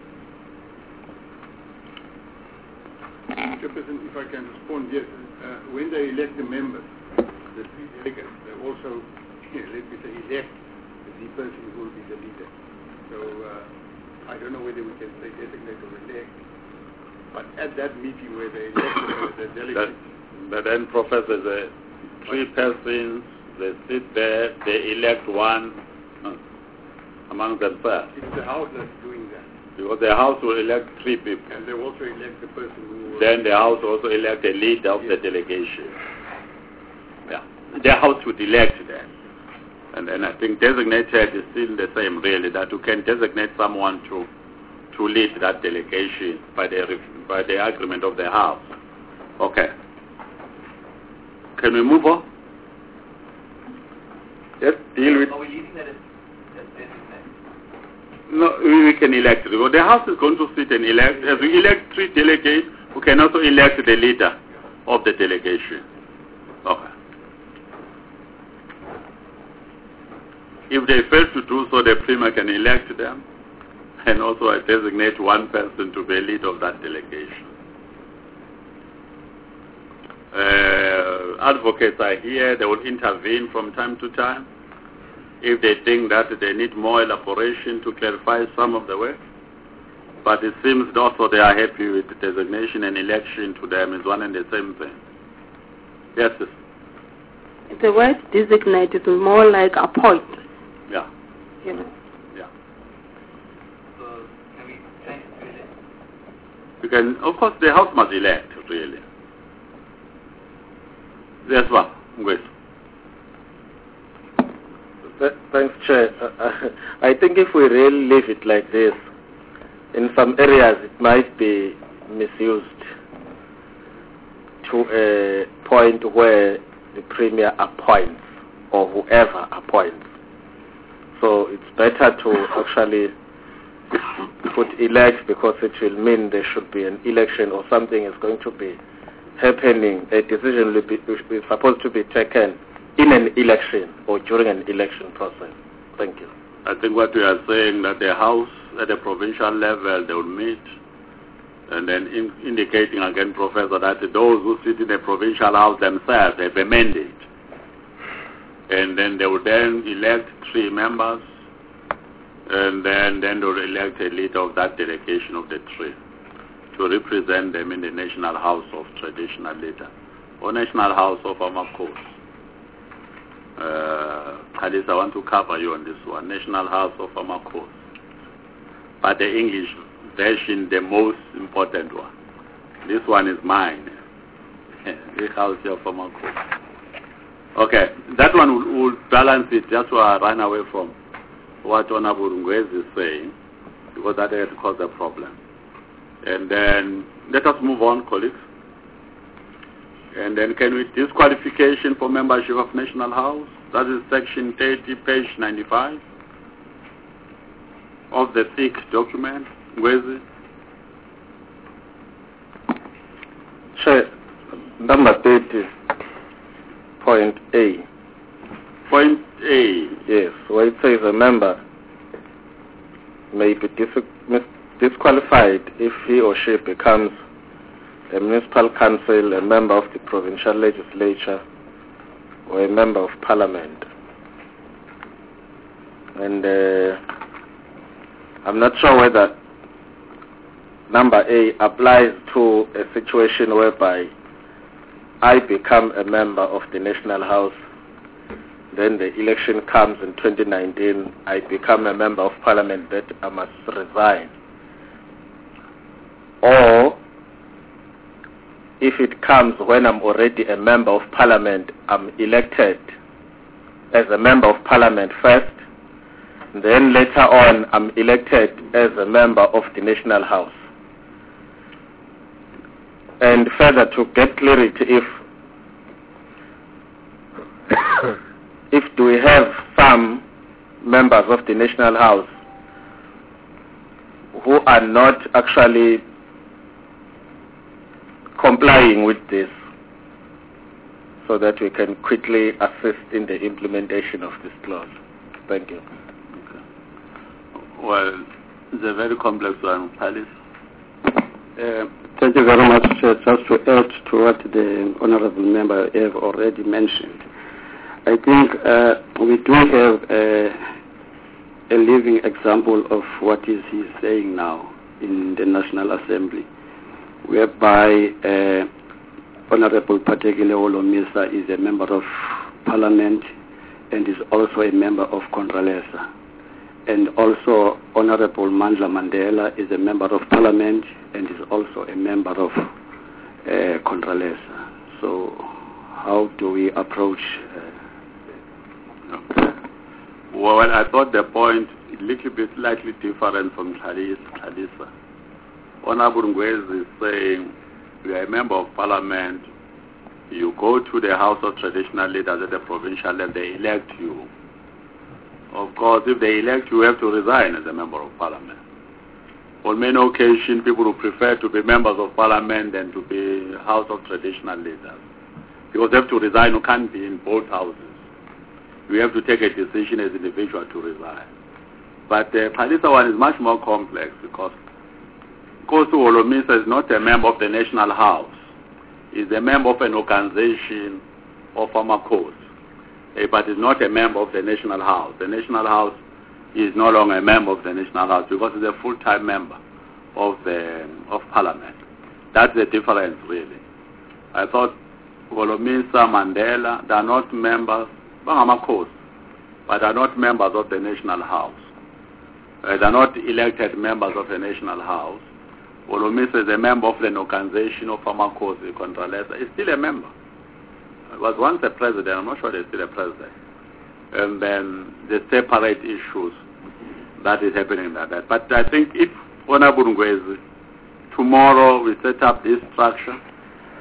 Chairperson, if I can respond, yes. Uh, when they elect the members, the three delegates, they also, let me say, elect the person who will be the leader. So uh, I don't know whether we can say designate or elect, but at that meeting where they elect the, the delegates. But then, Professor, the three persons, they sit there, they elect one uh, among themselves. It's the House that's doing that. Because the House will elect three people. And they also elect the person who... Then the House also elect a leader of yes. the delegation. Yeah. The House would elect them. And then I think designated is still the same, really, that you can designate someone to to lead that delegation by the by the agreement of the House. Okay. Can we move on? Yes, deal with... Are we leaving that as, as designated? No, we can elect. The House is going to sit and elect. As we elect three delegates, we can also elect the leader of the delegation. Okay. If they fail to do so, the Premier can elect them and also designate one person to be leader of that delegation. Uh, advocates are here. They will intervene from time to time if they think that they need more elaboration to clarify some of the work. But it seems also they are happy with the designation and election to them is one and the same thing. Yes, sir. The word designated is more like appoint. Yeah. You know. Yeah. So can we change it to elect? You can, of course, the House must elect, really. Yes, one. Good. Thanks, Chair. Uh, I think if we really leave it like this, in some areas it might be misused. to a point where the Premier appoints or whoever appoints. So it's better to actually put elect, because it will mean there should be an election or something is going to be happening. A decision will be is supposed to be taken in an election or during an election process. Thank you. I think what we are saying that the House at the provincial level, they will meet, and then in, indicating again, Professor, that those who sit in the provincial House themselves have a mandate. And then they will then elect three members, and then, then they will elect a leader of that delegation of the three to represent them in the National House of Traditional Leaders, or National House of Amakos. Uh, Khalisa, I want to cover you on this one, National House of Amakos. But the English version, the most important one. This one is mine, the House of Amakos. Okay, that one will, will balance it, just so I run away from what Honorable Ngwezi is saying, because that had caused a problem. And then let us move on, colleagues. And then can we disqualification for membership of National House? That is section thirty, page ninety-five of the thick document. Ngwezi? Sure. Number thirty. Point A. Point A. Yes, where it says a member may be dis- disqualified if he or she becomes a municipal council, a member of the provincial legislature, or a member of parliament. And uh, I'm not sure whether number A applies to a situation whereby I become a member of the National House, then the election comes in twenty nineteen, I become a member of parliament, that I must resign. Or if it comes when I'm already a member of parliament, I'm elected as a member of parliament first, then later on I'm elected as a member of the National House. And further, to get clarity, if if do we have some members of the National House who are not actually complying with this, so that we can quickly assist in the implementation of this clause? Thank you. Okay. Well, it's a very complex one, Alice. Uh, thank you very much. Uh, just to add to what the honourable member have already mentioned, I think uh, we do have uh, a living example of what is he saying now in the National Assembly, whereby uh, Honourable Patekile Holomisa is a member of Parliament and is also a member of Contralesa. And also Honourable Mandla Mandela is a member of Parliament and is also a member of uh, Contralesa. So how do we approach? Uh, okay. Well, I thought the point a little bit slightly different from Khalisa. Honorable Ngwezi is saying you are a member of Parliament, you go to the House of Traditional Leaders at the provincial level, they elect you. Of course, if they elect you, you have to resign as a member of Parliament. On many occasions, people who prefer to be members of Parliament than to be House of Traditional Leaders. Because they have to resign, you can't be in both houses. You have to take a decision as an individual to resign. But the Khalisa one is much more complex because Kosu Holomisa is not a member of the National House. He's a member of an organization of Amakos, but is not a member of the National House. The National House is no longer a member of the National House because he's a full-time member of the of Parliament. That's the difference, really. I thought Holomisa, Mandela, they are not members, Amakos, but are not members of the National House. Uh, they are not elected members of the National House. Holomisa is a member of an organization of Amakos, Contralesa. He's still a member. He was once a president. I'm not sure he's still a president. And then the separate issues that is happening like that. But I think if Honorable Ngwezi, tomorrow we set up this structure,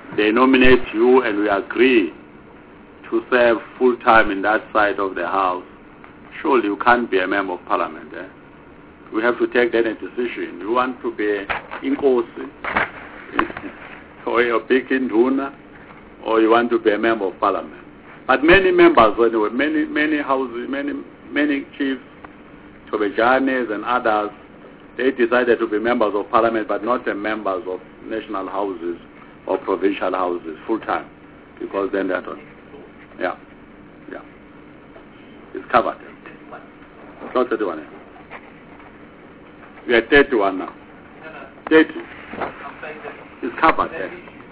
they nominate you and we agree to serve full time in that side of the house, surely you can't be a member of parliament. Eh? We have to take then a decision. You want to be inkosi, or a big induna, or you want to be a member of parliament. But many members, anyway, many many houses, many many chiefs, Tobejanes and others, they decided to be members of parliament, but not the members of national houses or provincial houses full time, because then they're done. Yeah, yeah, it's covered. It's not thirty-one. Yeah. We are thirty-one now. thirty. It's covered. Yeah.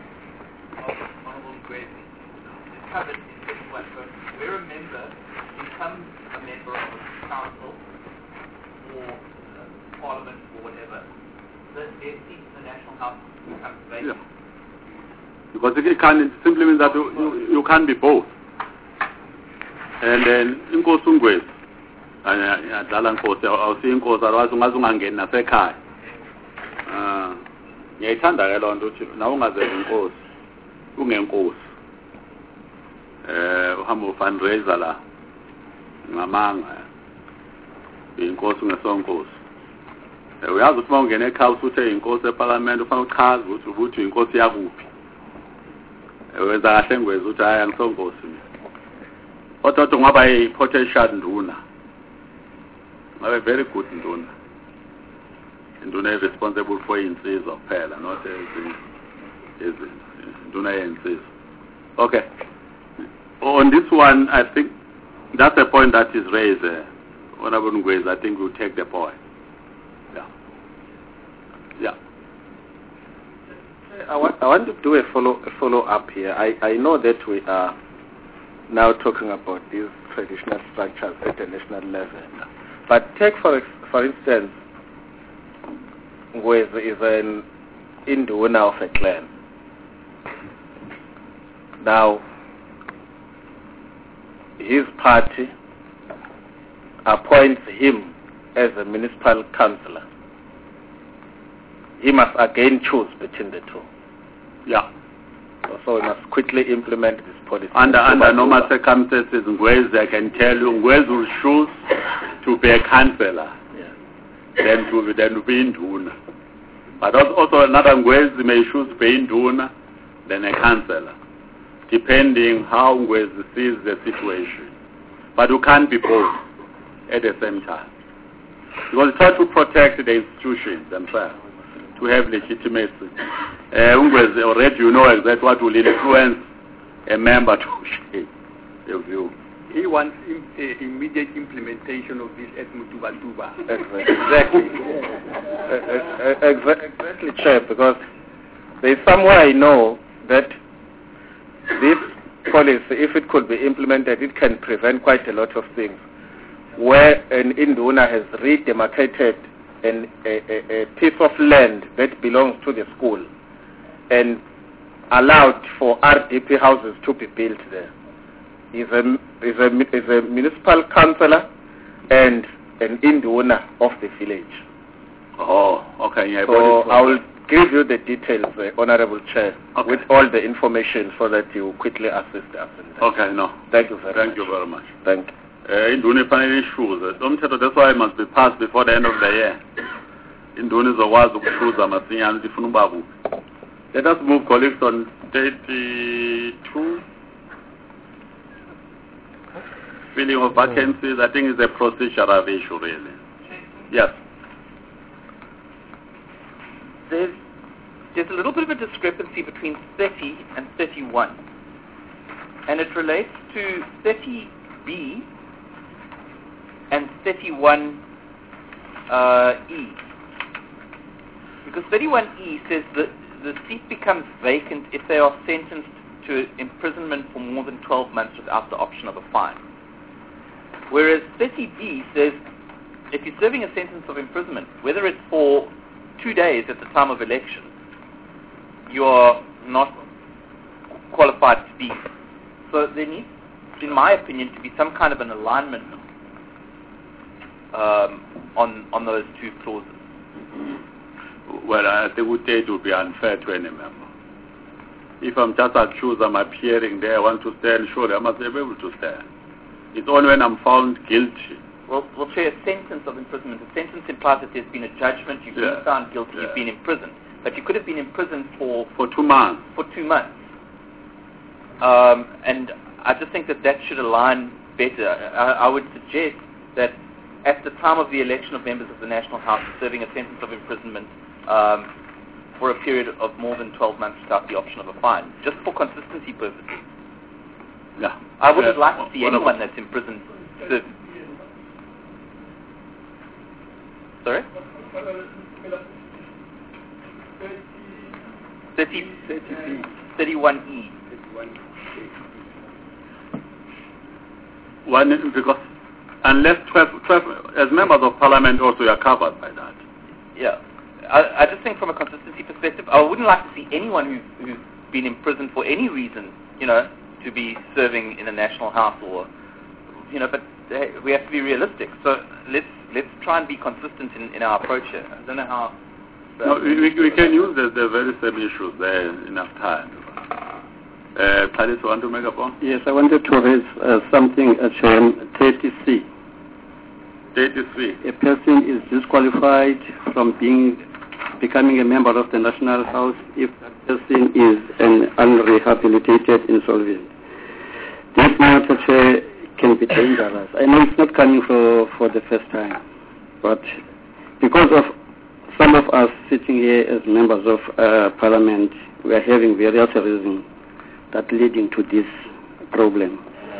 Covered in thirty-one, but where a member becomes a member of the council or uh, parliament or whatever, the their seat in the national house becomes vacant. Yeah. Because it can simply mean that you, you, you can't be both. And then inkosi ungwezi yadlala inkosi awusiyo inkosi alwazi ungaze ungangeni nasekhaya. Ah ngiyayithanda ke loo nto uthi nawe ungazeli inkosi ungenkosi. Eh uhamba ufundraiser la ngamanga inkosi ungesonkosi. Eh uyazi ukuthi mawungena ekhaya usuthe inkosi eParliament ufanele uchaze ukuthi ubuthi inkosi yakuphi. Eh wenza kahle ngweza ukuthi hayi angisonkosi mina. Kodwa uthi ngaba yi potential nduna. Ngabe very good nduna. Nduna is responsible for insizwa kuphela, not as is nduna yensiza. Okay. On this one, I think that's a point that is raised. Uh, Honorable Ngwezi, I think we'll take the point. Yeah. Yeah. I want, I want to do a follow a follow up here. I, I know that we are now talking about these traditional structures at the national level, but take for for instance, Ngwezi is an induna of a clan. Now, his party appoints him as a municipal councillor. He must again choose between the two. Yeah. So he must quickly implement this policy. Under, under normal circumstances, Ngwezi, I can tell you, Ngwezi will choose to be a councillor. Yeah. Then to, then to be induna. But also another Ngwezi may choose to be induna, then a councillor, depending how Ngwezi sees the situation. But you can't be both at the same time. Because you try to protect the institutions themselves, to have legitimacy. Uh, Ngwezi, already you know exactly what will influence a member to shape the view. He wants im- uh, immediate implementation of this at Mutubatuba. Exactly. uh, uh, exactly, Chair, because there is somewhere I know that this policy, if it could be implemented, it can prevent quite a lot of things. Where an induna has redemarcated an, a, a, a piece of land that belongs to the school and allowed for R D P houses to be built there. Is a, is a, is a municipal councillor and an induna of the village. Oh, okay. Yeah, so I will give you the details, uh, Honorable Chair, okay, with all the information so that you quickly assist us in that. Okay, no. Thank you very Thank much. you very much. Thank you. Uh, Induna ifanele ishuze. Umthetho, that's why it must be passed before the end of the year. Induna izokwazi ukushuza masinyane ukuthi ifuna uba kuphi. Let us move colleagues on thirty-two. Filling of vacancies, I think it's a procedural issue really. Yes. There's, there's a little bit of a discrepancy between thirty and thirty-one. And it relates to thirty B and thirty-one uh, E. Because thirty-one E says that the seat becomes vacant if they are sentenced to imprisonment for more than twelve months without the option of a fine. Whereas thirty B says if you're serving a sentence of imprisonment, whether it's for two days at the time of election, you are not qualified to be. So there needs, in my opinion, to be some kind of an alignment um, on on those two clauses. Well, I think it would be unfair to any member. if I'm just accused, I'm appearing there, I want to stand, surely I must be able to stand. It's only when I'm found guilty. Well, we'll say a sentence of imprisonment. A sentence implies that there's been a judgment, you've Yeah. been found guilty, Yeah. you've been imprisoned. But you could have been imprisoned for For two months. for two months. Um, and I just think that that should align better. I, I would suggest that at the time of the election of members of the National House, serving a sentence of imprisonment um, for a period of more than twelve months without the option of a fine, just for consistency purposes. Yeah. I wouldn't Yeah. like to see What anyone about- that's imprisoned serve. Sorry? thirty, thirty-one E. One, because unless twelve, twelve, as members of parliament also you are covered by that. Yeah. I, I just think from a consistency perspective, I wouldn't like to see anyone who, who's been imprisoned for any reason, you know, to be serving in a national house or, you know, but hey, we have to be realistic. So let's let's try and be consistent in, in our approach here. I don't know how... No, we, we, we can use the, the very same issues there enough time. Uh, Paris, want to make a point? Yes, I wanted to raise uh, something at um, thirty C. thirty-three. A person is disqualified from being becoming a member of the National House if that person is an unrehabilitated insolvent. This matter uh, can be dangerous. I know it's not coming for, for the first time, but because of some of us sitting here as members of uh, Parliament, we are having various reasons that leading to this problem.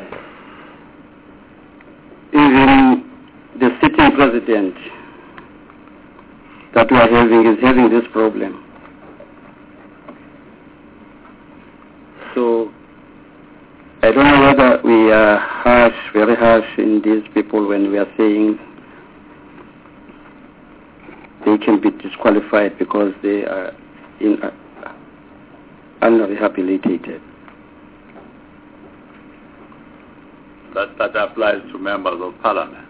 Even the sitting president that we are having is having this problem. So I don't know whether we are harsh, very harsh in these people when we are saying they can be disqualified because they are in, uh, unrehabilitated. That, that applies to members of parliament.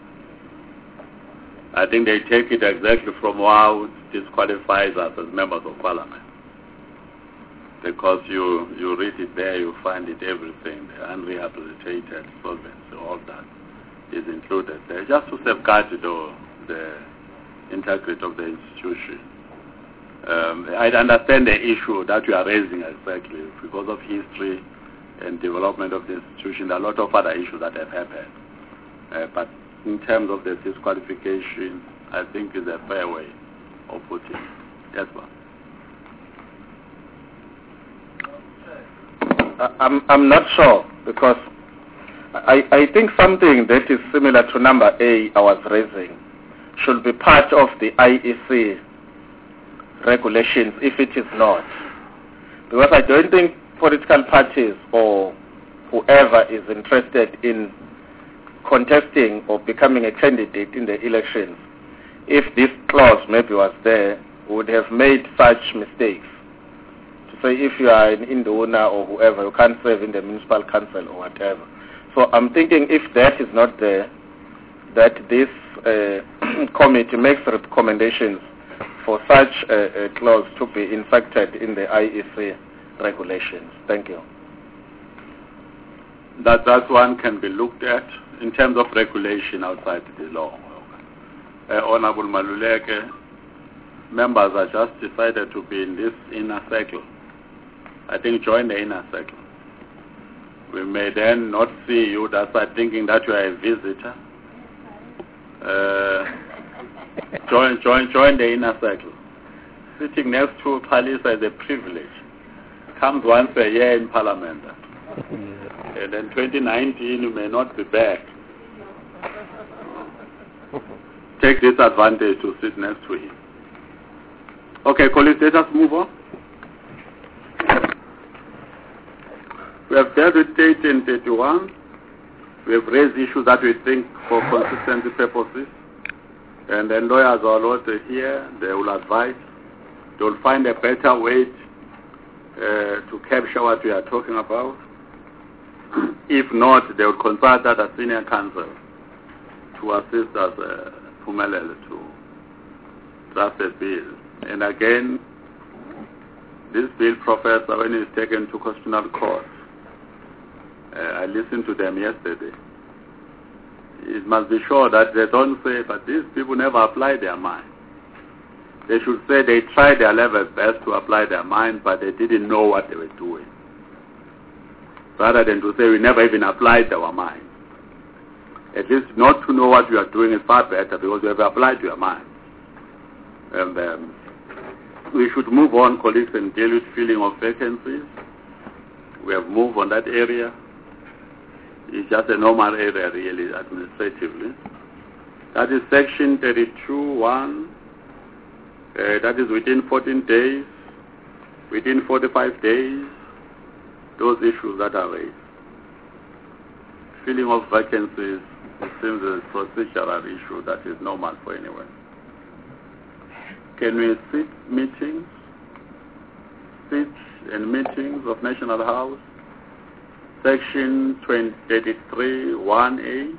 I think they take it exactly from how it disqualifies us as members of parliament. Because you, you read it there, you find it everything, the unrehabilitated, solvency, all that is included there, just to safeguard the, the integrity of the institution. Um, I understand the issue that you are raising exactly because of history and development of the institution. There are a lot of other issues that have happened. Uh, but in terms of the disqualification, I think is a fair way of putting it. Yes, ma'am. I'm, I'm not sure because I, I think something that is similar to number A I was raising should be part of the I E C regulations if it is not. Because I don't think political parties or whoever is interested in contesting or becoming a candidate in the elections, if this clause maybe was there, would have made such mistakes. To say if you are an Induna or whoever, you can't serve in the municipal council or whatever. So I'm thinking if that is not there, that this uh, committee makes recommendations for such a, a clause to be inserted in the I E C regulations. Thank you. That, that one can be looked at in terms of regulation outside the law. Uh, Honorable Maluleke, members are just decided to be in this inner circle. I think join the inner circle. We may then not see you, that's why thinking that you are a visitor. Uh, join, join, join the inner circle. Sitting next to Palisa is a privilege. Comes once a year in Parliament. And then twenty nineteen you may not be back. Take this advantage to sit next to him. Okay, colleagues, let us move on. We have dealt with thirty and thirty-one. We have raised issues that we think for consistency purposes. And then lawyers are allowed to hear, they will advise. They will find a better way uh, to capture what we are talking about. If not, they will consult other senior counsel to assist us, uh, Pumelele, to draft a bill. And again, this bill professor, when he's taken to constitutional court, uh, I listened to them yesterday. It must be sure that they don't say, but these people never apply their mind. They should say they tried their level best to apply their mind, but they didn't know what they were doing. Rather than to say we never even applied our mind. At least not to know what you are doing is far better because you have applied your mind. And um, we should move on, colleagues, and deal with filling of vacancies. We have moved on that area. It's just a normal area, really, administratively. That is section thirty-two one. Uh, that is within fourteen days, within forty-five days, those issues that are raised. Filling of vacancies, it seems a procedural issue that is normal for anyone. Can we sit meetings, sit and meetings of National House? Section thirty-three one A.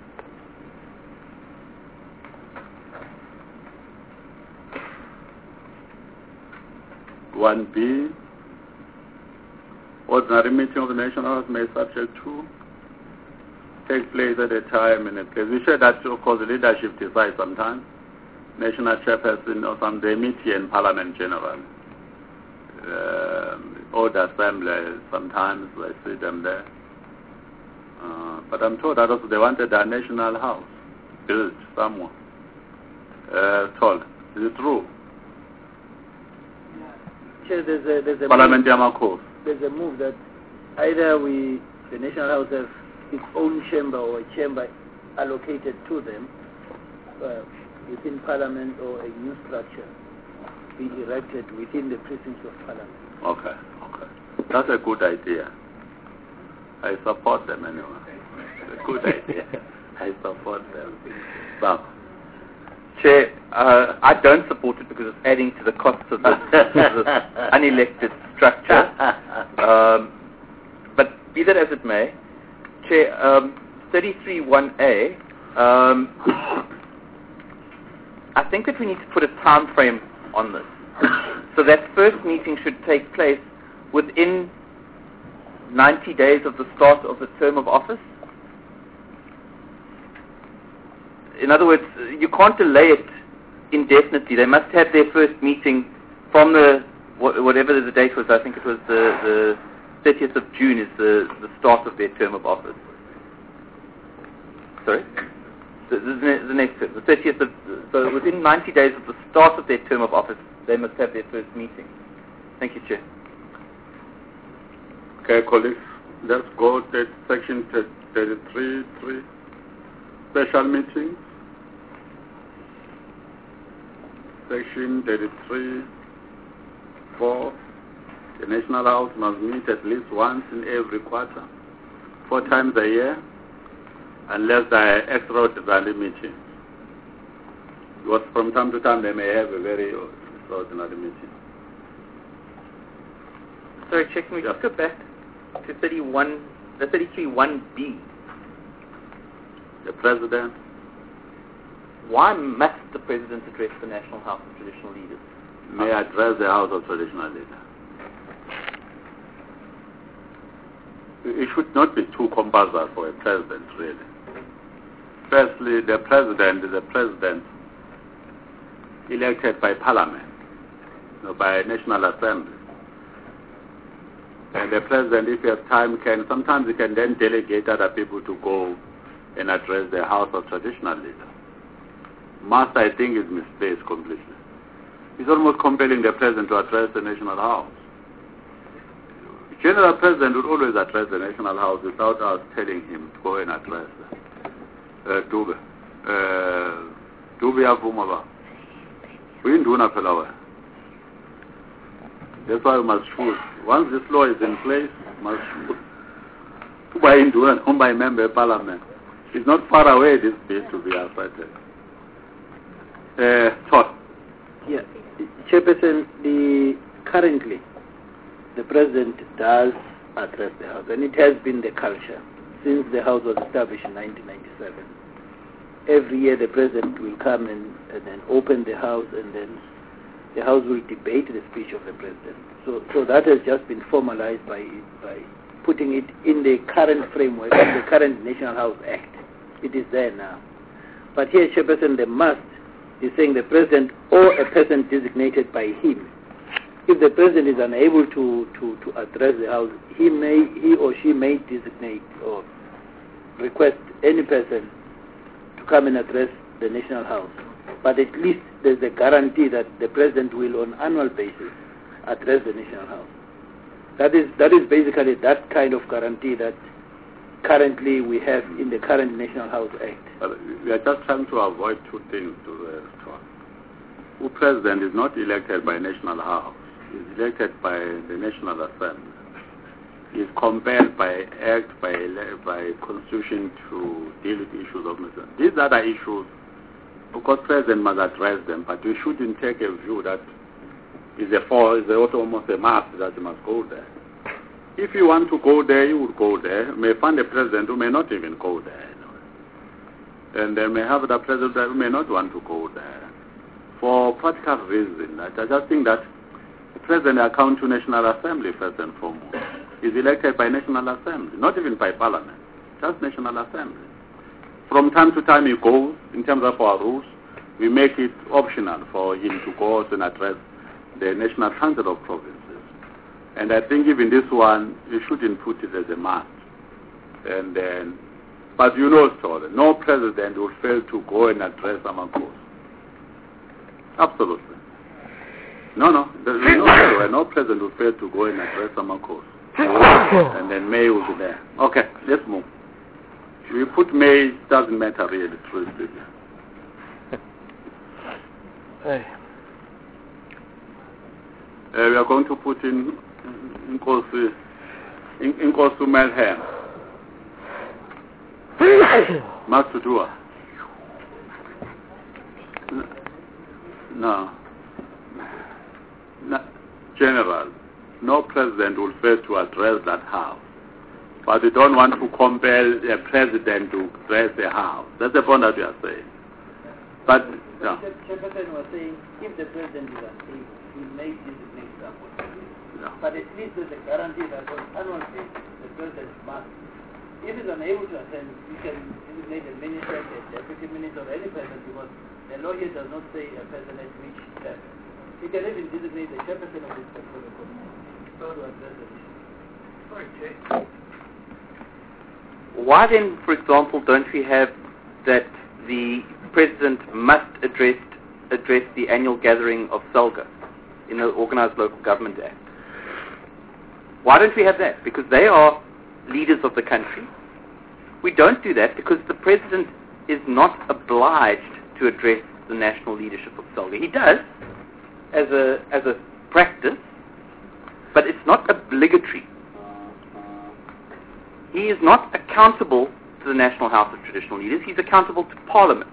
one B. Ordinary meeting of the National House may subject to take place at a time and a place. We said that, of course, the leadership decides sometimes. National chairperson or some, they meet here in Parliament General. Uh, or the assembly, sometimes I see them there. Uh, but I'm told that also they wanted a national house built somewhere. Uh, told. Is it true? Chair, there's a, there's a Parliament move, there's a move that either we, the National House, have its own chamber or a chamber allocated to them uh, within Parliament, or a new structure be erected within the precincts of Parliament. Okay, okay. That's a good idea. I support them anyway. It's a good idea. I support them. Bob. Chair, uh, I don't support it because it's adding to the costs of this, this unelected structure. Um, but be that as it may, Chair, um, thirty-three one A, um, I think that we need to put a time frame on this. So that first meeting should take place within ninety days of the start of the term of office. In other words, you can't delay it indefinitely. They must have their first meeting from the, whatever the date was, I think it was the, the thirtieth of June is the, the start of their term of office. Sorry? The, the, the next term, the thirtieth of, so within ninety days of the start of their term of office, they must have their first meeting. Thank you, Chair. Okay, colleagues, let's go to section thirty-three three, special meetings. Section thirty-three four, the National House must meet at least once in every quarter, four times a year, unless there are extraordinary meetings. Because from time to time they may have a very extraordinary meeting. Sorry, Chair, can we just go back to thirty-one, the thirty-three one B? The President. Why must the President address the National House of Traditional Leaders? May address the House of Traditional Leaders. It should not be too compulsory for a President, really. Firstly, the President is a President elected by Parliament, you know, by a National Assembly. And the President, if he has time, can sometimes he can then delegate other people to go and address the House of Traditional Leaders. Must, I think, is misplaced completely. It's almost compelling the President to address the National House. The General President would always address the National House without us telling him to go and address them. Uh, Dube. Uh, Dube yavuma ba. Uyinduna phela wena. That's why we must choose. Once this law is in place, we must choose. Uba induna noma member of Parliament. It's not far away, this bill, to be asserted. Uh, Todd. Yeah, Chairperson, the, currently the President does address the House, and it has been the culture since the House was established in nineteen ninety-seven. Every year the President will come and, and then open the House and then the House will debate the speech of the President. So, so that has just been formalized by, by putting it in the current framework, in the current National House Act. It is there now. But here, Chairperson, the must is saying the President or a person designated by him. If the President is unable to, to, to address the House, he may he or she may designate or request any person to come and address the National House. But at least there's a guarantee that the President will, on annual basis, address the National House. That is that is basically that kind of guarantee that currently we have in the current National House Act. But we are just trying to avoid two things to the talk. The President is not elected by National House. He is elected by the National Assembly. He is compelled by Act, by by Constitution to deal with issues of nature. These other issues, of course, President must address them, but we shouldn't take a view that is a fall, is also almost a must that you must go there. If you want to go there, you would go there. You may find a president who may not even go there. You know. And they may have the president who may not want to go there. For practical reason, I just think that the president account to National Assembly first and foremost. Is elected by National Assembly, not even by Parliament, just National Assembly. From time to time he goes, in terms of our rules, we make it optional for him to go out and address the National Council of Provinces. And I think even this one, you shouldn't put it as a must. And then, but you know, so no president will fail to go and address Amakos. Absolutely. No, no, there is no way. No president will fail to go and address Amakos. And then May will be there. Okay, let's move. We put May, doesn't matter really, truthfully. Hey. Uh, we are going to put in Nkosi in, in Nkosi Melhem. Matsudua. No. no. General, no president will fail to address that house. But we don't want to compel a president to address the house. That's the point that we are saying. But, yeah. The Chairperson was saying, if the president is unable, he may designate someone. Yeah. But at least there's a guarantee that on annual basis, the president must. If he's unable to attend, you can designate a minister, a deputy minister, or any person, because the law here does not say a person at which term. You can even designate the chairperson of this particular committee to address the issue. Sorry, Chair. Why then, for example, don't we have that the President must address address the annual gathering of SELGA in the Organised Local Government Act? Why don't we have that? Because they are leaders of the country. We don't do that because the President is not obliged to address the national leadership of SELGA. He does as a as a practice, but it's not obligatory. He is not accountable to the National House of Traditional Leaders. He's accountable to Parliament.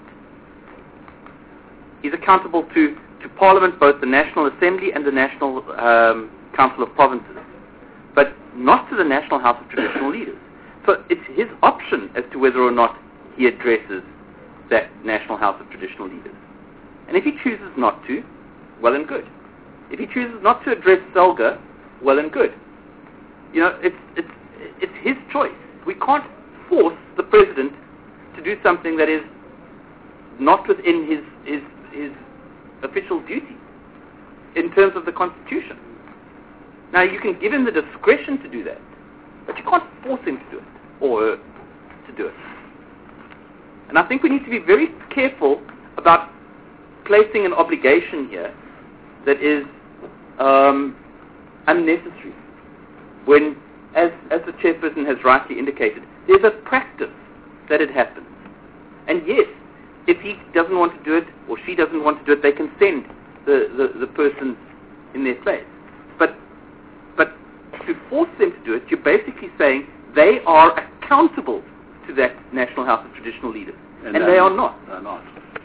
He's accountable to, to Parliament, both the National Assembly and the National um, Council of Provinces, but not to the National House of Traditional Leaders. So it's his option as to whether or not he addresses that National House of Traditional Leaders. And if he chooses not to, well and good. If he chooses not to address SELGA, well and good. You know, it's it's it's his choice. We can't force the president to do something that is not within his his his official duty in terms of the Constitution. Now, you can give him the discretion to do that, but you can't force him to do it or her to do it. And I think we need to be very careful about placing an obligation here that is um, unnecessary when, as, as the chairperson has rightly indicated, there's a practice that it happens. And yes, if he doesn't want to do it or she doesn't want to do it, they can send the, the, the person in their place. But but to force them to do it, you're basically saying they are accountable to that National House of Traditional Leaders. And, and they are not. They are not.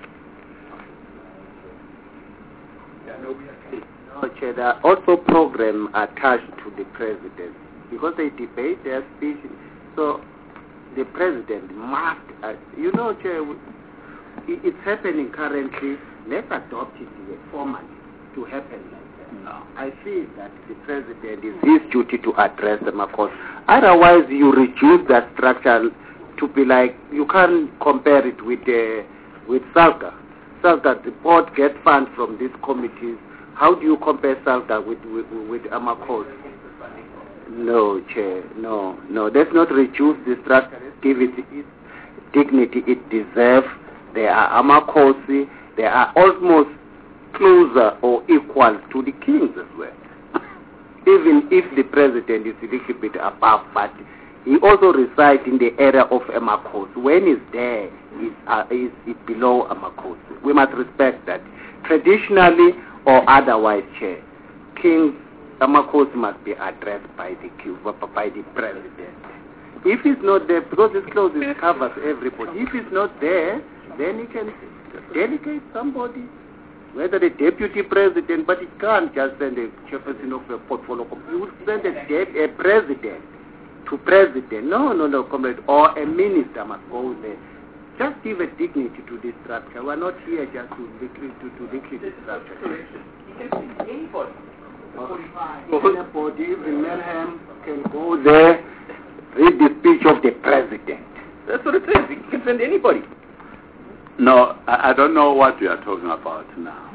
No, Chair, there are also programs attached to the president because they debate their speech. So the president must, uh, you know, Chair, it's happening currently. Let's adopt it formally. to happen like that. No. I feel that the president is his duty to address them, of course. Otherwise, you reduce that structure to be like, you can't compare it with uh, with SALGA. SALGA, the board gets funds from these committees. How do you compare SALGA with, with, with Amakosi? No, Chair, no, no. Let's not reduce the structure. Give it its dignity it deserves. They are Amakosi. They are almost closer or equal to the kings as well. Even if the president is a little bit above, but he also resides in the area of Amakosi. When he's there, he's, uh, he's, he's below Amakosi. We must respect that. Traditionally or otherwise, Chair, King Amakosi must be addressed by the by the president. If he's not there, because his clothes covers everybody, if he's not there, then he can delegate somebody, whether the deputy president, but he can't just send a chairperson of a portfolio. He would send a, de- a president to president. No, no, no, comrade. Or a minister must go there. Just give a dignity to this structure. We're not here just to liquid to, to liquid the structure. Anybody. Anybody, even Melham can go there, read the speech of the president. That's what it says. You can send anybody. No, I, I don't know what you are talking about now.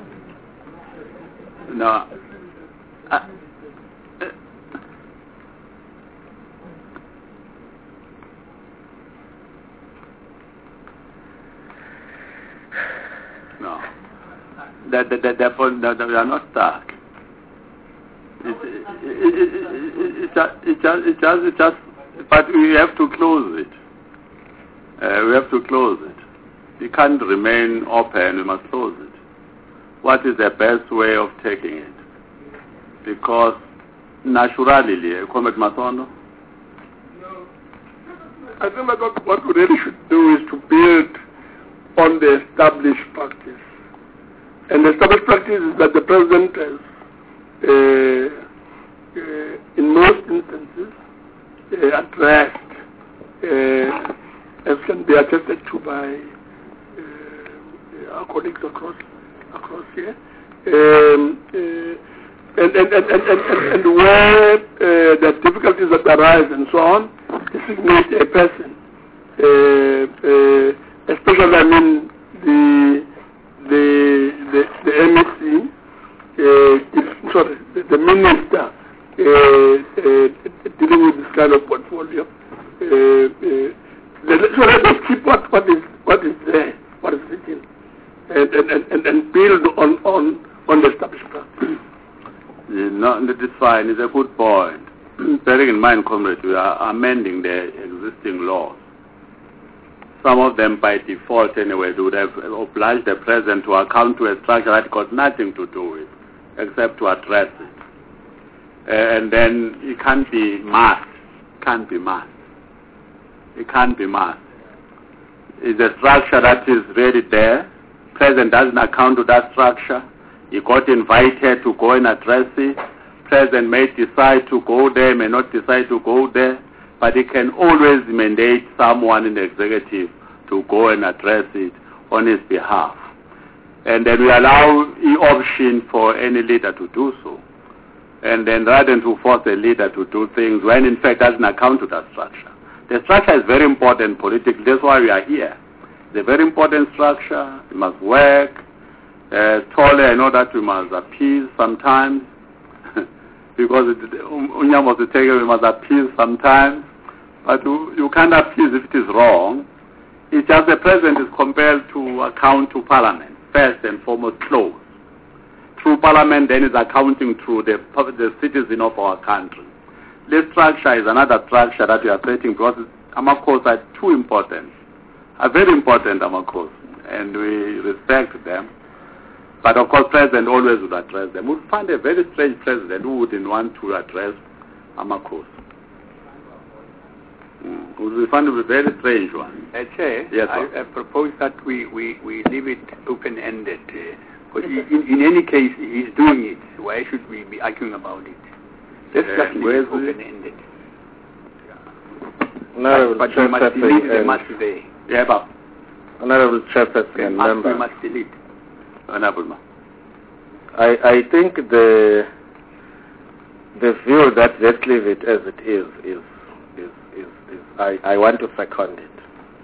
No. I, uh, no. That, that, that, therefore, that, that we are not stuck. It, it, it, it, it, just, it, just, it, just, it just, but we have to close it. Uh, we have to close it. We can't remain open, we must close it. What is the best way of taking it? Because naturally, Comrade Masondo? I think that what, what we really should do is to build on the established practice. And the established practice is that the president has, uh, uh, in most instances, uh, addressed, uh, as can be attested to by our colleagues across across here, um, uh, and, and, and, and, and, and where uh, the difficulties that arise and so on, designate a person, uh, uh, especially I mean the the the, the M S C, uh, sorry, the, the minister uh, uh, dealing with this kind of portfolio. Uh, uh, so let us keep what, what is what is there, what is written. And, and, and, and build on, on, on the established practice. Yeah, no, that is fine. It's a good point. Bearing in mind, comrade, we are amending the existing laws. Some of them, by default anyway, would have obliged the president to account to a structure that got nothing to do with, except to address it. Uh, and then it can't be masked. Can't be masked. It can't be masked. It's a structure that is really there. President doesn't account to that structure. He got invited to go and address it. President may decide to go there, may not decide to go there, but he can always mandate someone in the executive to go and address it on his behalf. And then we allow the option for any leader to do so. And then rather than to force a leader to do things when in fact doesn't account to that structure. The structure is very important politically. That's why we are here. It's a very important structure. It must work. Uh, Tole, I know that we must appease sometimes. Because Unyam was the taker, we must appease sometimes. But you, you can't appease if it is wrong. It's just the president is compelled to account to Parliament, first and foremost, close. Through Parliament, then is accounting through the, the citizen of our country. This structure is another structure that we are creating because Amakosi are too important. Are very important, Amakosi, and we respect them. But of course, President always would address them. We find a very strange president who wouldn't want to address Amakosi. Mm. We find it a very strange one. Uh, Chair, yes, I, I propose that we, we, we leave it open-ended. Because uh, in, in any case, he's doing it. Why should we be arguing about it? Let's uh, just leave it open-ended. No, but we must delete the must there. Yeah, but Honorable Chairperson and member. We must delete. Honorable. I, I think the the view that let's leave it as it is is is is, is I, I want to second it,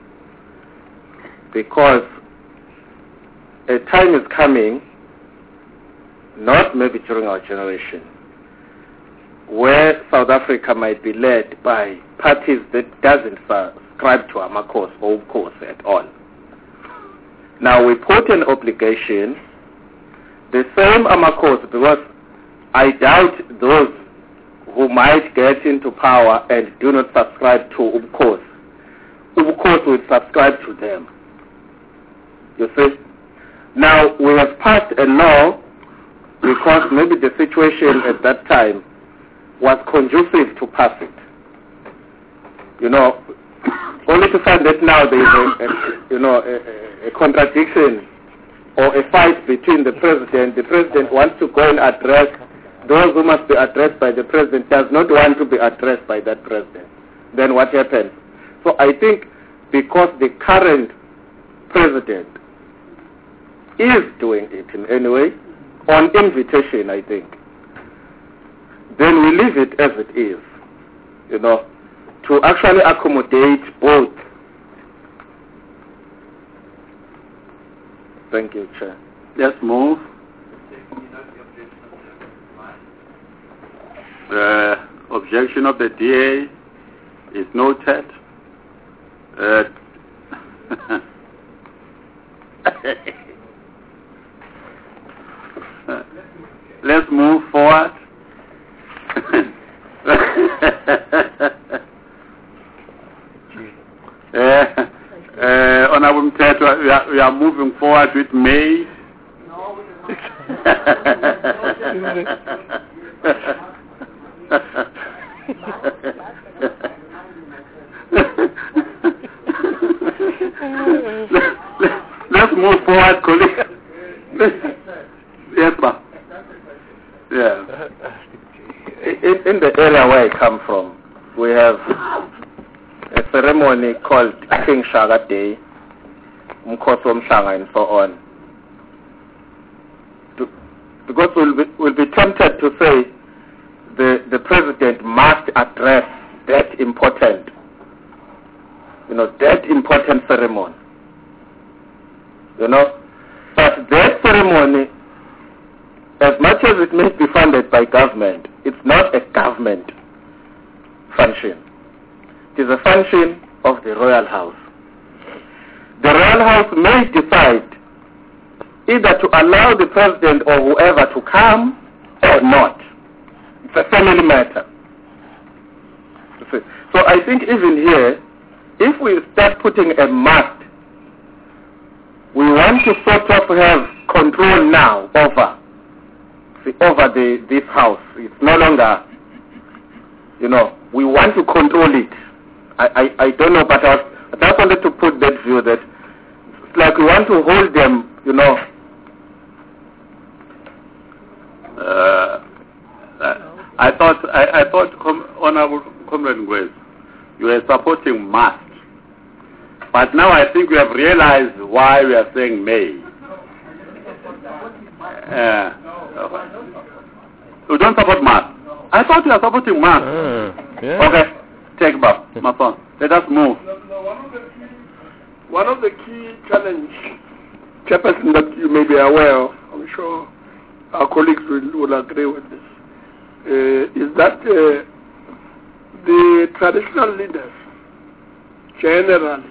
because a time is coming, not maybe during our generation, where South Africa might be led by parties that doesn't subscribe to AMACOS or UBCOS at all. Now we put an obligation, the same AMACOS, because I doubt those who might get into power and do not subscribe to UBCOS, UBCOS will subscribe to them. You see? Now we have passed a law because maybe the situation at that time was conducive to pass it. You know, only to find that now there is a, a you know a, a contradiction or a fight between the president. The president wants to go and address those who must be addressed by the president, does not want to be addressed by that president. Then what happens? So I think because the current president is doing it in any way, on invitation, I think, then we leave it as it is, you know, to actually accommodate both. Thank you, Chair. Let's move. The objection of the D A is noted. Uh, let's move forward. uh, uh, Honorable Mteto, we are, we are moving forward with May. Let's move forward, colleague. Yes, ma'am. Yeah. In, in the area where I come from, we have a ceremony called King Shaka Day, Mkhosi Womhlanga, and so on. To, because we'll be, we'll be tempted to say the, the president must address that important, you know, that important ceremony. You know, but that ceremony, as much as it may be funded by government, it's not a government function. It is a function of the Royal House. The Royal House may decide either to allow the president or whoever to come or not. It's a family matter. So I think even here, if we start putting a must, we want to sort of have control now over over the this house. It's no longer, you know, we want to control it. I, I, I don't know, but I, I just wanted to put that view that it's like we want to hold them, you know. Uh, I thought, I, I thought, Com- Honorable Comrade Ngwezi, you were supporting must. But now I think we have realized why we are saying may. Uh, you don't support must. I thought you are supporting must. Uh, yeah. Okay, take back, my son. Let us move. One of the key challenges, Chairperson, that you may be aware of, I'm sure our colleagues will, will agree with this, uh, is that uh, the traditional leaders generally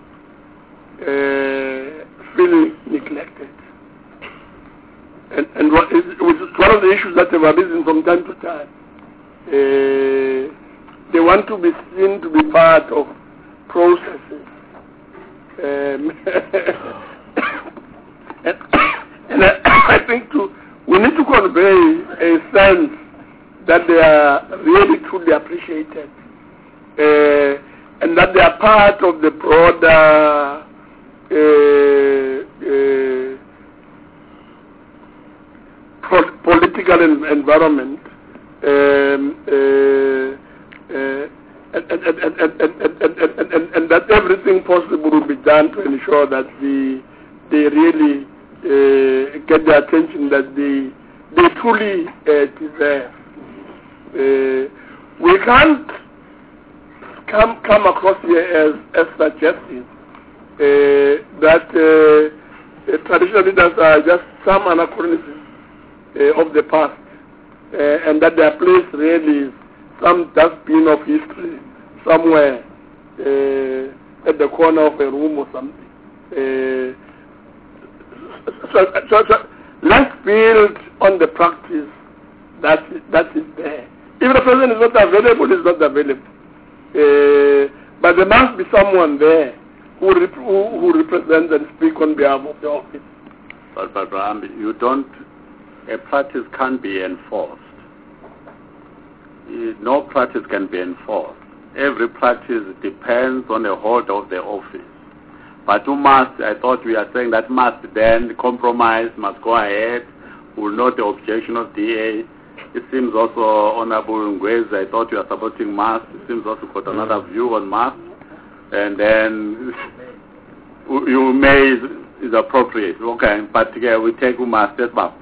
uh, feel neglected. And, and what is, which is one of the issues that have arisen from time to time. Uh, they want to be seen to be part of processes. Um, and and I, I think to, we need to convey a sense that they are really truly appreciated, uh, and that they are part of the broader uh, uh, pro- political en- environment, um, uh, uh, and, and, and, and, and, and, and, and, and, and that everything possible will be done to ensure that the, they really uh, get the attention that they they truly uh, deserve. Uh, we can't come come across here as, as suggesting uh, that uh, uh, traditional leaders are just some anachronism uh, of the past, uh, and that their place really is some dustbin of history somewhere uh, at the corner of a room or something. Uh, so, so, so let's build on the practice that that is there. If the president is not available, he's not available. Uh, but there must be someone there who, rep- who, who represents and speak on behalf of the office. But, but Rambi, you don't, a practice can't be enforced. No practice can be enforced. Every practice depends on the holder of the office. But who must, I thought we are saying that must then compromise, must go ahead, will note the objection of D A. It seems also Honorable Ngwez, I thought you are supporting mass. It seems also got another view on mass. And then you may is, is appropriate. Okay, but yeah, we take mass. Yes, Bob.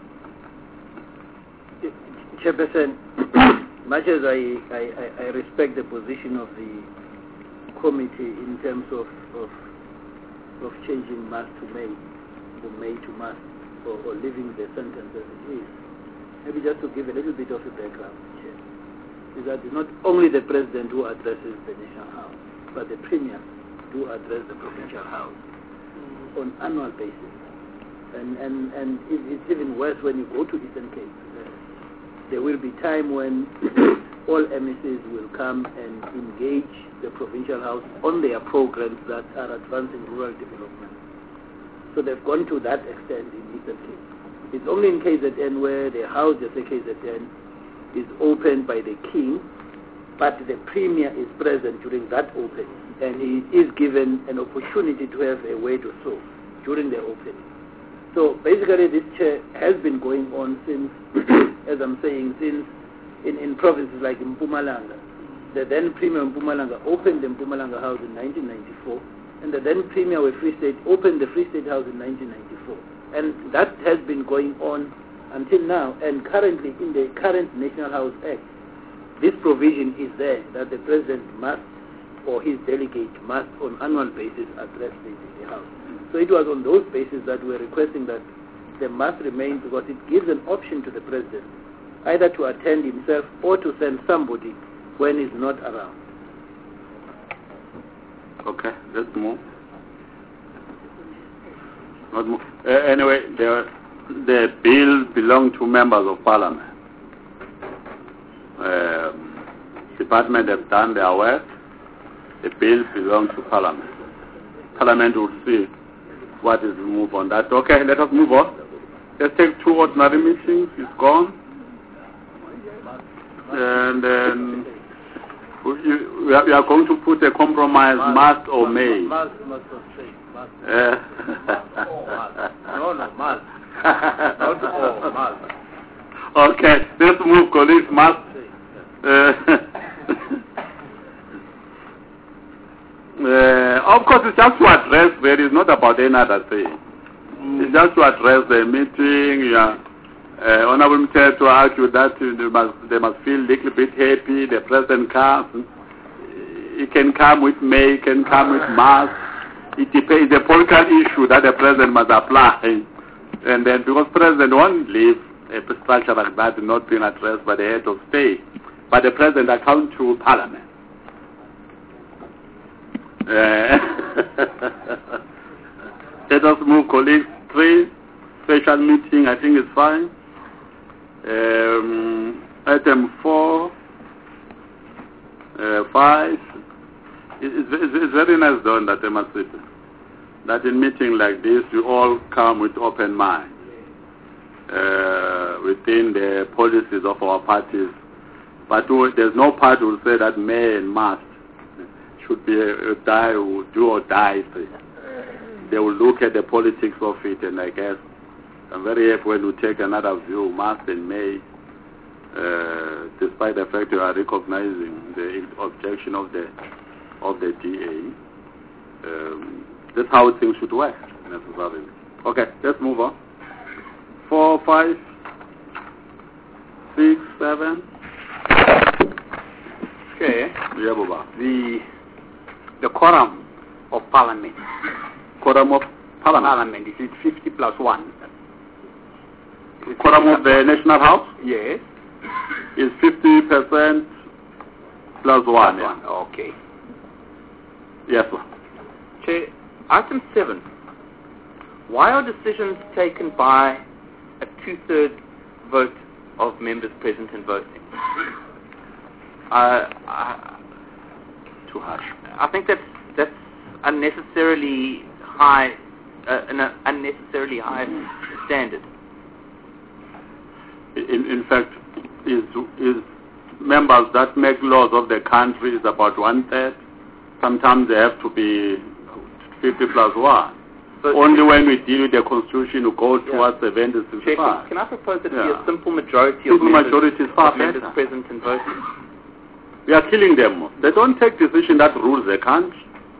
Chairperson, much as I, I, I respect the position of the committee in terms of, of, of changing mass to May, from May to mass, or, or leaving the sentence as it is, maybe just to give a little bit of a background, Chair, is that it's not only the President who addresses the National House, but the Premier who address the Provincial House on annual basis. And, and, and it, it's even worse when you go to Eastern Cape. Uh, there will be time when all M E Cs will come and engage the Provincial House on their programs that are advancing rural development. So they've gone to that extent in Eastern Cape. It's only in K Z N where the house, just like K Z N, is opened by the king, but the premier is present during that opening, and he is given an opportunity to have a word or so during the opening. So basically this chair has been going on since, as I'm saying, since in, in provinces like Mpumalanga. The then premier of Mpumalanga opened the Mpumalanga House in nineteen ninety-four, and the then premier of Free State opened the Free State House in nineteen ninety-four. And that has been going on until now. And currently, in the current National House Act, this provision is there that the President must, or his delegate must, on annual basis, address the, the House. So it was on those bases that we were requesting that they must remain, because it gives an option to the President either to attend himself or to send somebody when he's not around. Okay, let's move. Not more. Uh, anyway, the, the bill belongs to members of parliament. Um, department have done their work. The bill belongs to parliament. Parliament will see what is moved on that. Okay, let us move on. Let's take two ordinary meetings. It's gone. And then we, we, are, we are going to put a compromise, must or may. Must, must or say. Uh, no, no, must. Not all, must. Okay, let's move, colleagues. Must. Uh, uh, of course, it's just to address, there is not about any other thing. Mm. It's just to address the meeting. Yeah. Uh, Honorable Minister to argue that they must, they must feel a little bit happy. The President comes. He can come with May, he can come with must. It depends. It's a political issue that the President must apply. And then because President won't leave a structure like that not being addressed by the head of state, but the President account to Parliament. Uh, let us move, colleagues. Three, special meeting, I think it's fine. Um, item four, uh, five. It's, it's, it's very nice done that they must sit. That in meeting like this, you all come with open mind uh, within the policies of our parties. But there's no party who will say that may and must should be a, a die or do or die thing. They will look at the politics of it, and I guess I'm very happy when we take another view, must and may, uh, despite the fact you are recognizing the objection of the of the D A. Um, that's how things should work necessarily. Okay, let's move on. Four, five, six, seven. Okay. Yeah, Baba. The the quorum of Parliament. Quorum of Parliament. Parliament is it fifty plus one? The quorum of the National House? Yes. Is fifty percent plus one. Plus Yeah. one. Okay. Yes, sir. Chair, item seven. Why are decisions taken by a two-third vote of members present and voting? Uh, I, Too harsh. I think that's that's unnecessarily high, uh, an unnecessarily high standard. In, in fact, is is members that make laws of the country is about one third. Sometimes they have to be fifty plus one. So Only when we deal with the constitution, we go towards yeah. seventy, Chair, sixty-five. can, can I propose that Yeah. be a simple majority Simple of members, majority is far of members better. present and voting? We are killing them. They don't take decision that rules the country.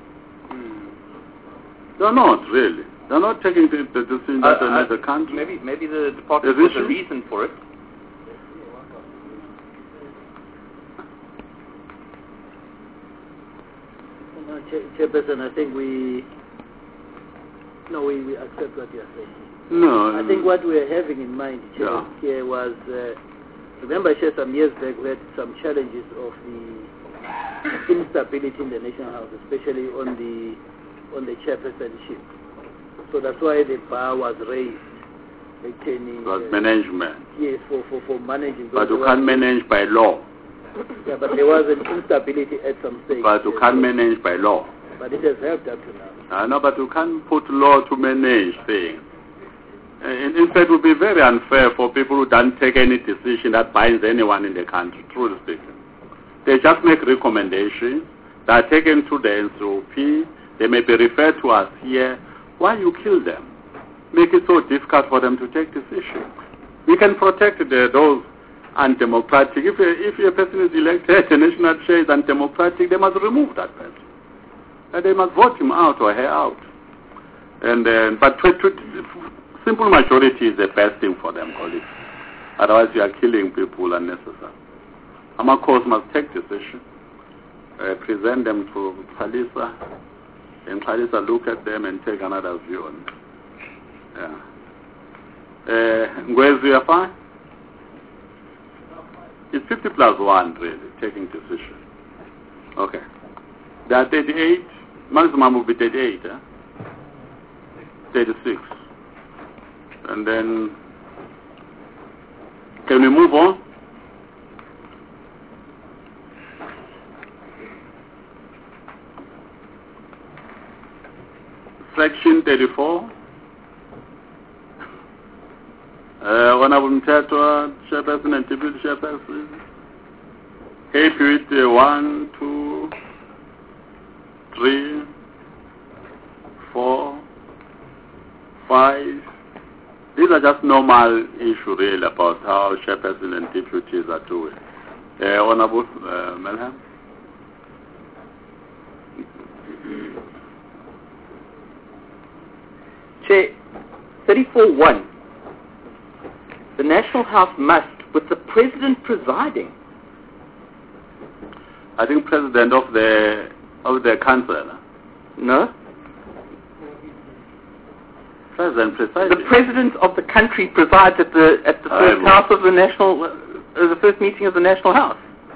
They're not really. They're not taking the, the decision that Uh, uh, uh, the country. Maybe maybe the department There's has a issue? reason for it. No, Chair, Chairperson, I think we, no, we, we accept what you are saying. No. I think what we are having in mind, Chair, Yeah. here was, uh, remember, Chair, some years back we had some challenges of the instability in the National House, especially on the on the chairpersonship. So that's why the bar was raised, maintaining. It was uh, management. Yes, for, for, for managing. But you There can't was- manage by law. Yeah, but there was an instability at some stage. But you yes, can't yes. manage by law. But it has helped up to now. I know, but you can't put law to manage things. Uh, In, in fact, it would be very unfair for people who don't take any decision that binds anyone in the country, truly speaking. They just make recommendations that are taken to the N C O P. They may be referred to us here. Why you kill them? Make it so difficult for them to take decisions. We can protect the, those undemocratic. If a, if a person is elected, the national chair is undemocratic, they must remove that person. And they must vote him out or her out. And then, but to, to, simple majority is the best thing for them, colleagues. Otherwise, you are killing people unnecessarily. Amakos must take decision, uh, present them to Khalisa, and Khalisa look at them and take another view on it. Yeah. Uh, Ngwezu, you are fine? It's fifty plus one, really, taking decision. Okay. There are thirty-eight. Maximum will be thirty-eight, eh? thirty-six. And then, can we move on? Section thirty-four. Uh, Honorable Mtatwa, Chairperson and Deputy Chairperson. Happy with uh, one, two, three, four, five. These are just normal issue really about how Chairperson and Deputies are doing. Uh, Honorable uh, Melham. Chair, thirty-four one. The National House must, with the President presiding. I think President of the of the Council. No? President presiding. The President of the country presides at the at the first I house of the National, uh, the first meeting of the National House.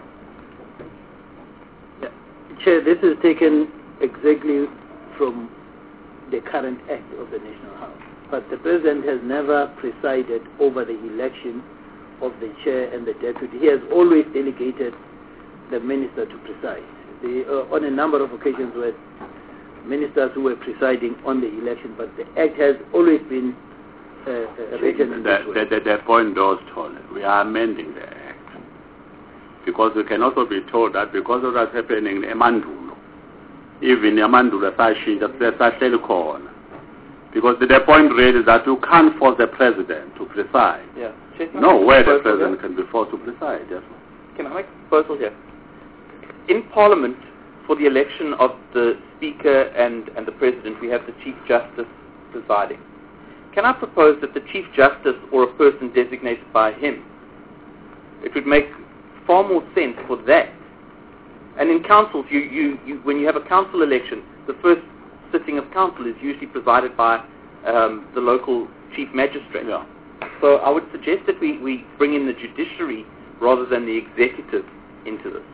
Yeah. Chair, this is taken exactly from the current act of the National House. But the President has never presided over the election of the chair and the deputy. He has always delegated the minister to preside. The, uh, on a number of occasions where ministers who were presiding on the election, but the act has always been uh, uh, written in this The, way. the, the, the point goes told. We are amending the act. Because we can also be told that because of what's happening in Emandulo, even Emandulo, sahleli khona. Because the, the point really is that you can't force the president to preside. Yeah. Chair, can I No, make a where the proposal president here? can be forced to preside. Yes. Can I make a proposal here? In Parliament, for the election of the Speaker and, and the President, we have the Chief Justice presiding. Can I propose that the Chief Justice or a person designated by him It would make far more sense for that. And in councils, you, you, you, when you have a council election, the first sitting of council is usually presided by um, the local chief magistrate. Yeah. So I would suggest that we, we bring in the judiciary rather than the executive into this.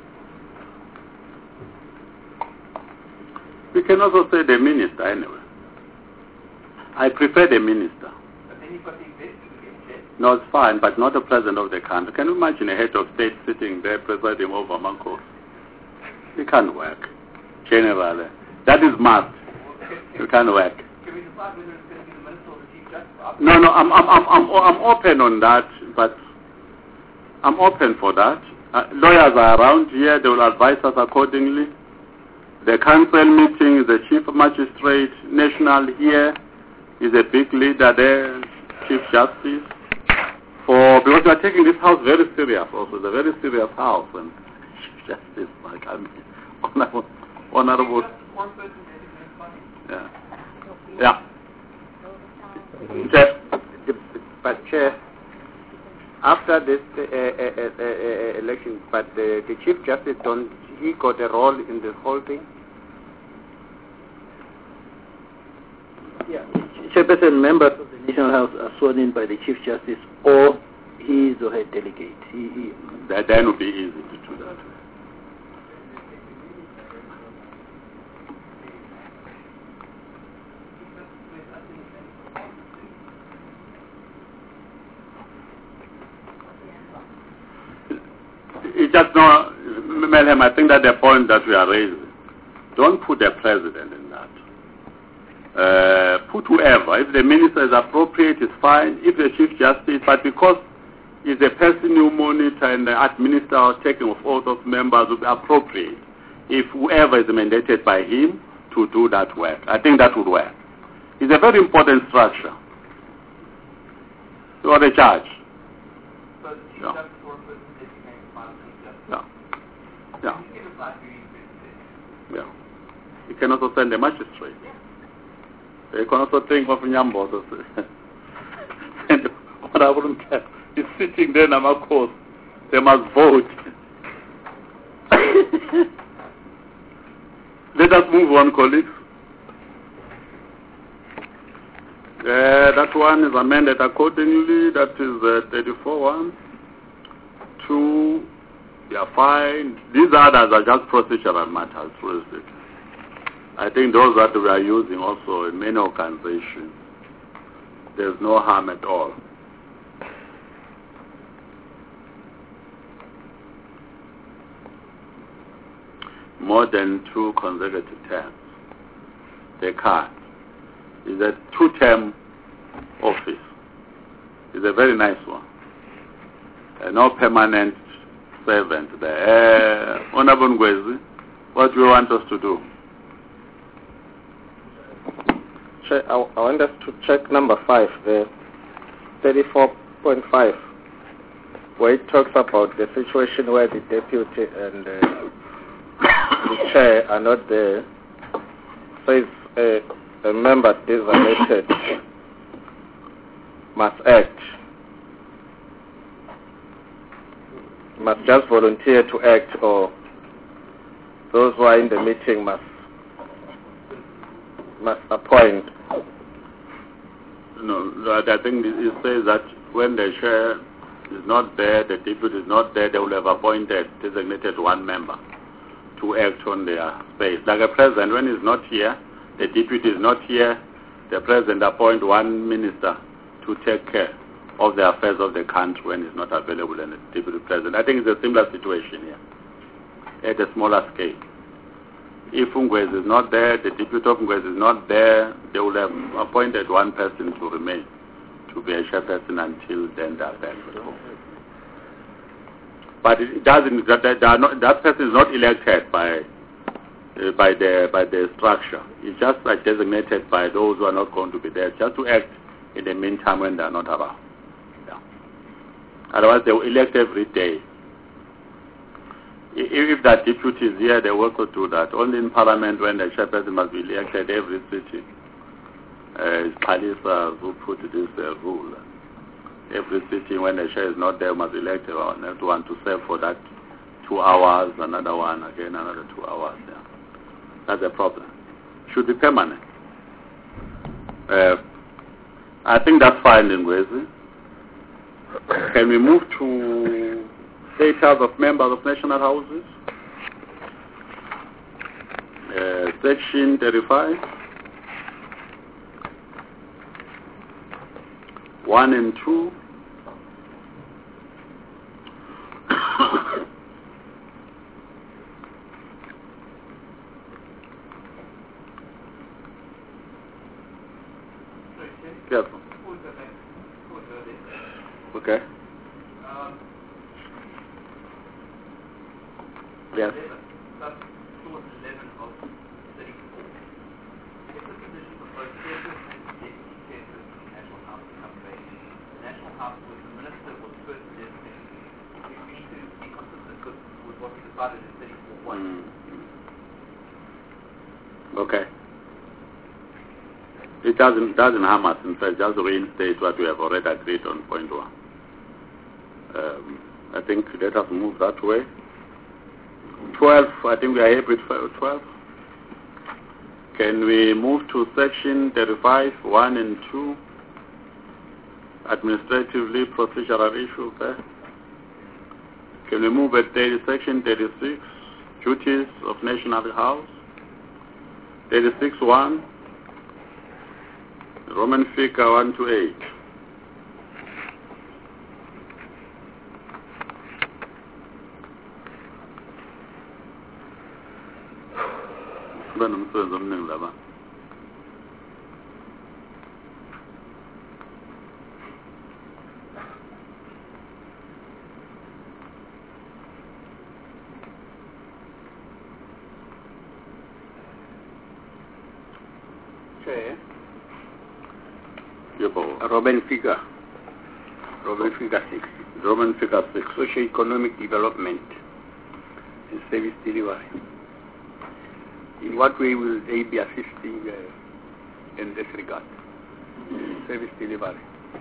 We can also say the minister anyway. I prefer the minister. But then you've got the executive again, Chair. No, it's fine, but not the president of the country. Can you imagine a head of state sitting there presiding over Manco? It can't work. Generally. That is must. It can't work. Can we decide whether it's going to be the minister or the chief justice? No, no, I'm, I'm, I'm, I'm, I'm open on that, but I'm open for that. Uh, lawyers are around here. They will advise us accordingly. The council meeting is the chief magistrate. National here is a big leader there, chief justice. For because we are taking this house very serious. Also, it's a very serious house, and chief justice, like I mean, honorable, honorable. Yeah, yeah. Chair. But Chair, after this uh, uh, uh, uh, election, but the, the chief justice don't he got a role in the whole thing? Yeah. Chairperson, members of the National House are sworn in by the Chief Justice or his or her delegate. He, he, that then would be easy to do that. It's just no, Melhem, I think that the point that we are raising, don't put the president in that. Uh, put whoever. If the minister is appropriate, it's fine. If the chief justice, but because he's a person who monitor and administer or taking of oath of members will be appropriate. If whoever is mandated by him to do that work, I think that would work. It's a very important structure. You are the judge. So the chief Yeah. justice or a person designated by the chief justice. Yeah. Yeah. You can decide who you Yeah. You can also send a magistrate. You can also think of Nyambo. And what I wouldn't care. He's sitting there in our course. They must vote. Let us move on, colleagues. Uh, that one is amended accordingly. That is uh, thirty-four one. Two, they are fine. These others are just procedural matters. I think those that we are using also in many organizations, there's no harm at all. More than two consecutive terms. They can't. It's a two-term office. It's a very nice one. Uh, no permanent servant there. Uh, Honorable Ngwezi, what do you want us to do? Chair, I, I want us to check number five, the thirty-four point five, where it talks about the situation where the deputy and uh, the chair are not there. Says uh, a member designated must act, must just volunteer to act, or those who are in the meeting must must appoint. No, I think it says that when the chair is not there, the deputy is not there, they will have appointed, designated one member to act on their space. Like a president, when he's not here, the deputy is not here, the president appoint one minister to take care of the affairs of the country when he's not available and the deputy president. I think it's a similar situation here, at a smaller scale. If Ngwezi is not there, the deputy of Ngwezi is not there, they will have appointed one person to remain, to be a chairperson until then the affairs will go. But it doesn't, that, that, not, that person is not elected by uh, by the by the structure. It's just like designated by those who are not going to be there, just to act in the meantime when they are not around. Yeah. Otherwise, they will elect every day. If that deputy is here, they will also do that. Only in Parliament, when the chairperson must be elected every sitting, uh, it's Palisa who put this uh, rule. every sitting when the chair is not there must elect another one to serve for that two hours, another one again, another two hours. Yeah. That's a problem. Should be permanent. Uh, I think that's fine in Ngwezi. Can we move to status of members of national houses? Uh, section thirty-five. One and two. Careful. Okay. Yes. Mm. Okay. It doesn't doesn't harm us. In fact, just reinstate what we have already agreed on point one. Um, I think let us move that way. Twelve. I think we are happy with twelve. Can we move to section thirty-five, one and two? Administratively procedural issue there. Can we move at thirty, section thirty-six, duties of National House? thirty-six, one. Roman figure one to eight. Chair. Robin figure. Robin figure six. Robin figure six. Socio-economic development and service delivery. In what way will they be assisting uh, in this regard? Service delivery.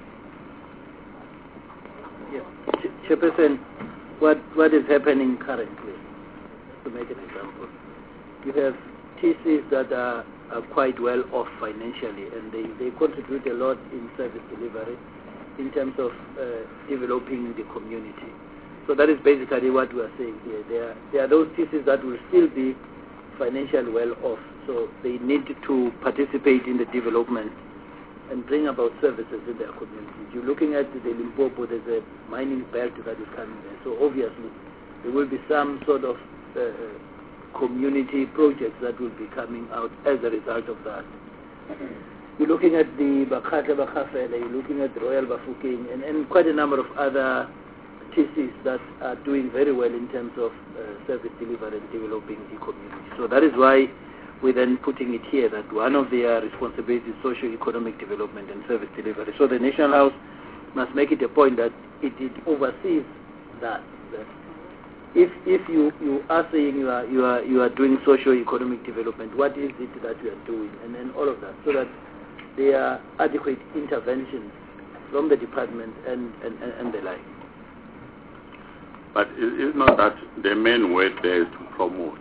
Yes. Ch- Chairperson, what, what is happening currently, to make an example, you have T Cs that are, are quite well off financially, and they, they contribute a lot in service delivery in terms of uh, developing the community. So that is basically what we are saying here. There are, there are those T Cs that will still be financially well off, so they need to participate in the development and bring about services in their communities. You're looking at the Limpopo, there's a mining belt that is coming there, so obviously there will be some sort of uh, community projects that will be coming out as a result of that. You're looking at the Bakhatle Bakhafele, you're looking at the Royal Bafokeng, and, and quite a number of other T Cs that are doing very well in terms of uh, service delivery and developing the community. So that is why we're then putting it here that one of their responsibilities is socio-economic development and service delivery. So the National House must make it a point that it, it oversees that. that if if you, you are saying you are you are you are doing socio-economic development, what is it that you are doing, and then all of that, so that there are adequate interventions from the department and, and, and, and the like. But it's not that the main word there is to promote.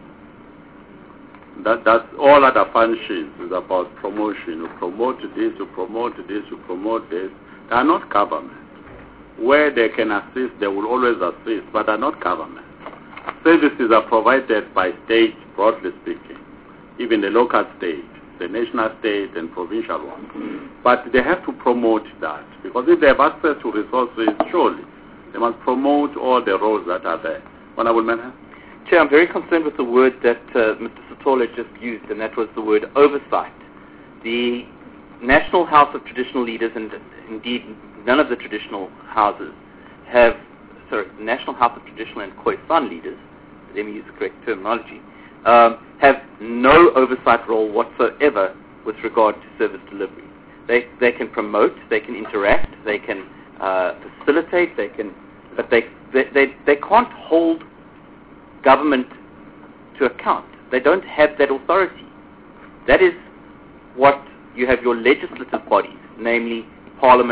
That that's all other functions is about promotion. You promote this, you promote this, you promote this. They are not government. Where they can assist, they will always assist, but are not government. Services are provided by states, broadly speaking, even the local state, the national state, and provincial ones. But they have to promote that, because if they have access to resources, surely they must promote all the roles that are there. Honorable Member? Chair, I'm very concerned with the word that uh, Mister Sithole just used, and that was the word oversight. The National House of Traditional Leaders, and indeed none of the traditional houses, have, sorry, the National House of Traditional and Khoisan Leaders, let me use the correct terminology, um, have no oversight role whatsoever with regard to service delivery. They, they can promote, they can interact, they can uh, facilitate, they can, but they, they, they, they can't hold government to account. They don't have that authority. That is what you have your legislative bodies, namely Parliament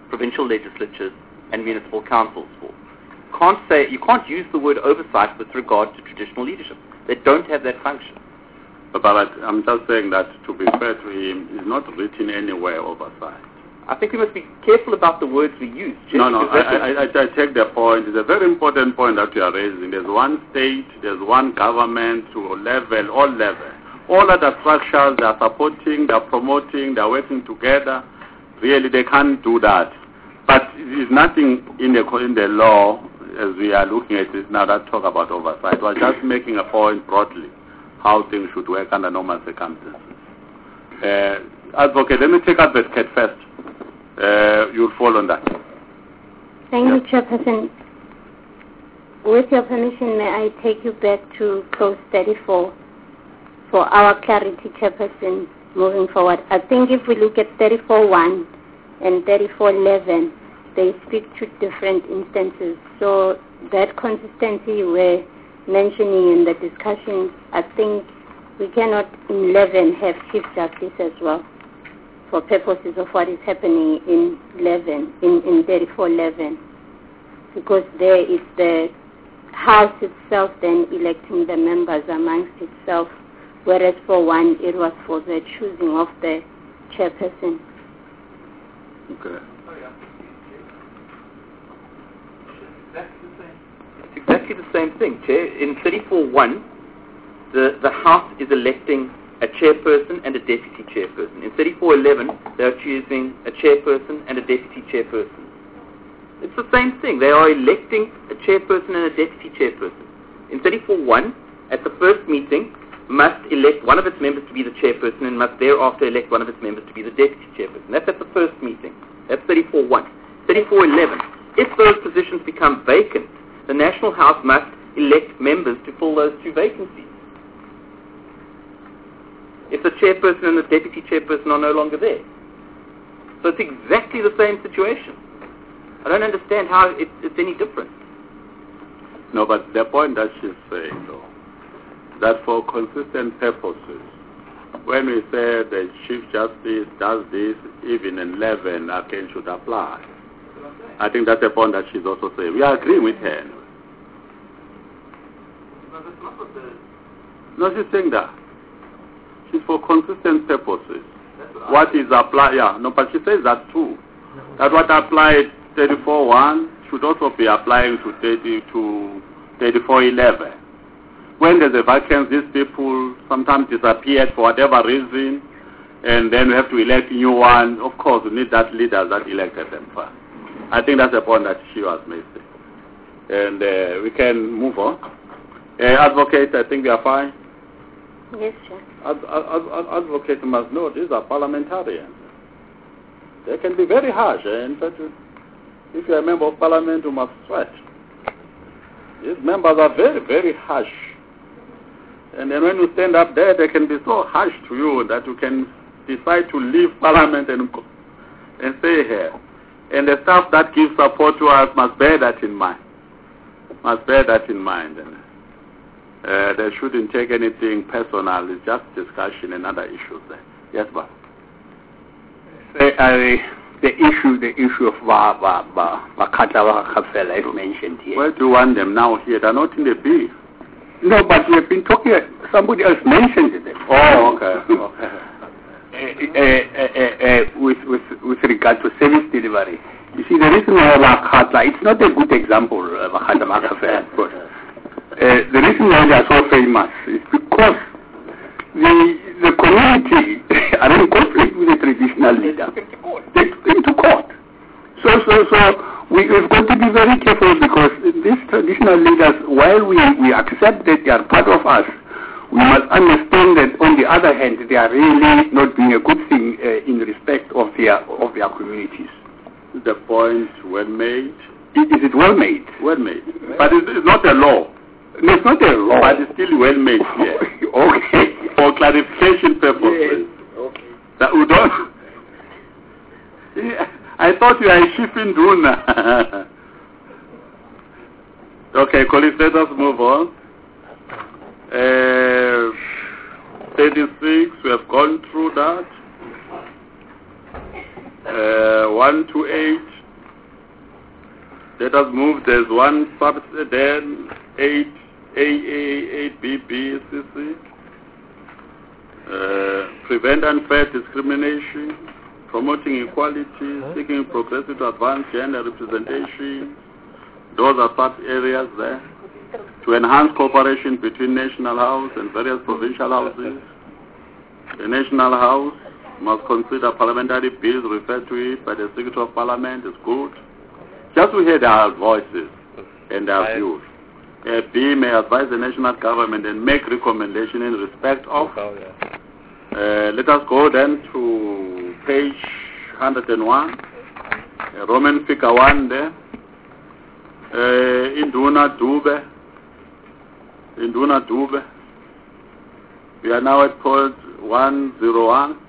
provincial legislatures and municipal councils for. Can't say, you can't use the word oversight with regard to traditional leadership. They don't have that function. But, but I'm just saying that, to be fair to him, it's not written anywhere oversight. I think we must be careful about the words we use. No, no, I, I, I, I take the point. It's a very important point that you are raising. There's one state, there's one government to level, all level. All other structures, they are supporting, they are promoting, they are working together. Really, they can't do that. But there's nothing in the, in the law, as we are looking at it now, that talk about oversight. We're just making a point broadly, how things should work under normal circumstances. Uh, Advocate, let me take Advocate first. Uh, you'll fall on that. Thank you, Chairperson. With your permission, may I take you back to clause thirty-four for our clarity, Chairperson, moving forward. I think if we look at thirty-four one and thirty-four eleven, they speak to different instances. So that consistency you were mentioning in the discussion, I think we cannot in eleven have Chief Justice as well, for purposes of what is happening in eleven, in, in thirty-four eleven, because there is the House itself then electing the members amongst itself, whereas for one it was for the choosing of the chairperson. Okay. It's exactly the same thing, Chair. In thirty-four one, the, the House is electing a chairperson and a deputy chairperson. In thirty-four eleven, they are choosing a chairperson and a deputy chairperson. It's the same thing. They are electing a chairperson and a deputy chairperson. In thirty-four one, at the first meeting, must elect one of its members to be the chairperson and must thereafter elect one of its members to be the deputy chairperson. That's at the first meeting. That's thirty-four one. thirty-four eleven, if those positions become vacant, the National House must elect members to fill those two vacancies. If the chairperson and the deputy chairperson are no longer there. So it's exactly the same situation. I don't understand how it, it's any different. No, but the point that she's saying, though, that for consistent purposes, when we say the Chief Justice does this, even in eleven, again should apply. I think that's the point that she's also saying. We agree with her. No, she's saying that. She's for consistent purposes. What is applied, yeah, no, but she says that too. That what applied thirty-four one should also be applying to thirty to thirty-four eleven. When there's a vacancy, these people sometimes disappear for whatever reason, and then we have to elect a new one. Of course, we need that leader that elected them first. I think that's the point that she was making. And uh, we can move on. Uh, advocate, I think we are fine. Yes, sir. Ad, ad, ad, advocate must know these are parliamentarians. They can be very harsh. Eh? In fact, if you're a member of parliament, you must sweat. These members are very, very harsh. And then when you stand up there, they can be so harsh to you that you can decide to leave parliament and, and stay here. And the staff that gives support to us must bear that in mind. Must bear that in mind. And, uh, they shouldn't take anything personal. It's just discussion and other issues there. Yes, Bob. Uh, the issue, the issue of Makata Kafela is mentioned here. Where do you want them now here? They're not in the bill. No, but we've been talking, somebody else mentioned them. Oh, okay. okay. Uh, uh, uh, uh, with, with, with regard to service delivery. You see, the reason why Makata, it's not a good example, uh, Makata Makafela. Uh, the reason why they are so famous is because the the community are in conflict with the traditional leader. They took him to court. So, so, so we, we've got to be very careful because these traditional leaders, while we, we accept that they are part of us, we must understand that on the other hand, they are really not doing a good thing uh, in respect of their of their communities. The point well made. Is, is it well made? Well made. But it's, it's not a law. No, it's not a law. But it's still well made here. Okay. For clarification purposes. Yes. Okay. That we don't. I thought you are shipping Duna. Okay, colleagues, let us move on. Uh, thirty-six, we have gone through that. Uh, one to eight, Let us move. There's one sub, then eight A A, eight B B, C C. Uh, prevent unfair discrimination, promoting equality, seeking progressive to advance gender representation. Those are sub areas there. To enhance cooperation between National House and various provincial houses. The National House must consider parliamentary bills referred to it by the Secretary of Parliament. Is good. Just to hear their voices and their views. Uh, B may advise the national government and make recommendations in respect of. Uh, let us go then to page one hundred one, uh, Roman figure one there. Uh, Induna Dube. Induna Dube. We are now at point one oh one.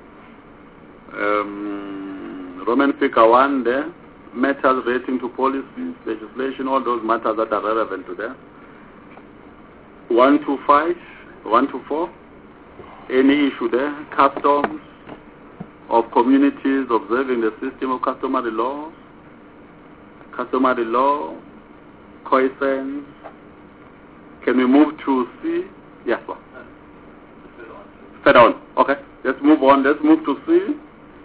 Um, Roman figure one there. Matters relating to policies, legislation, all those matters that are relevant to them. one to five, one to four. Any issue there. Customs of communities observing the system of customary law. Customary law. Coisance. Can we move to C? Yes, sir. Further on. Okay. Let's move on. Let's move to C.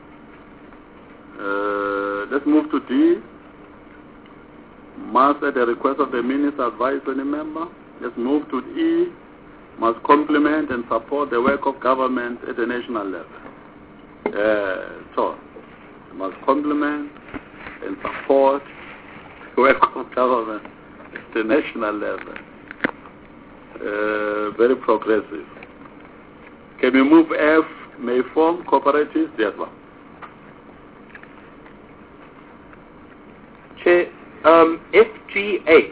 Uh, let's move to D. Must, at the request of the minister, advise any member. Let's move to E. Must complement and support the work of government at the national level. Uh, so, must complement and support the work of government at the national level. Uh, very progressive. Can we move F? May form cooperatives? Yes, ma'am. Chair, um, F G H.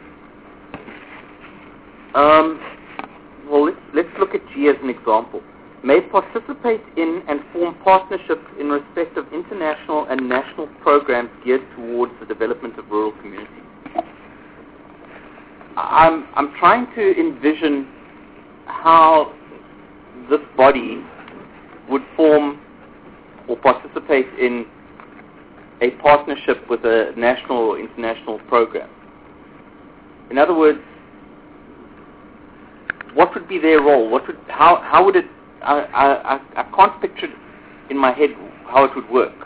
Um, well, let's, let's look at G as an example. May participate in and form partnerships in respect of international and national programs geared towards the development of rural communities. I'm, I'm trying to envision how this body would form or participate in a partnership with a national or international program. In other words, what would be their role? What would, how, how would it, I, I, I can't picture it in my head how it would work.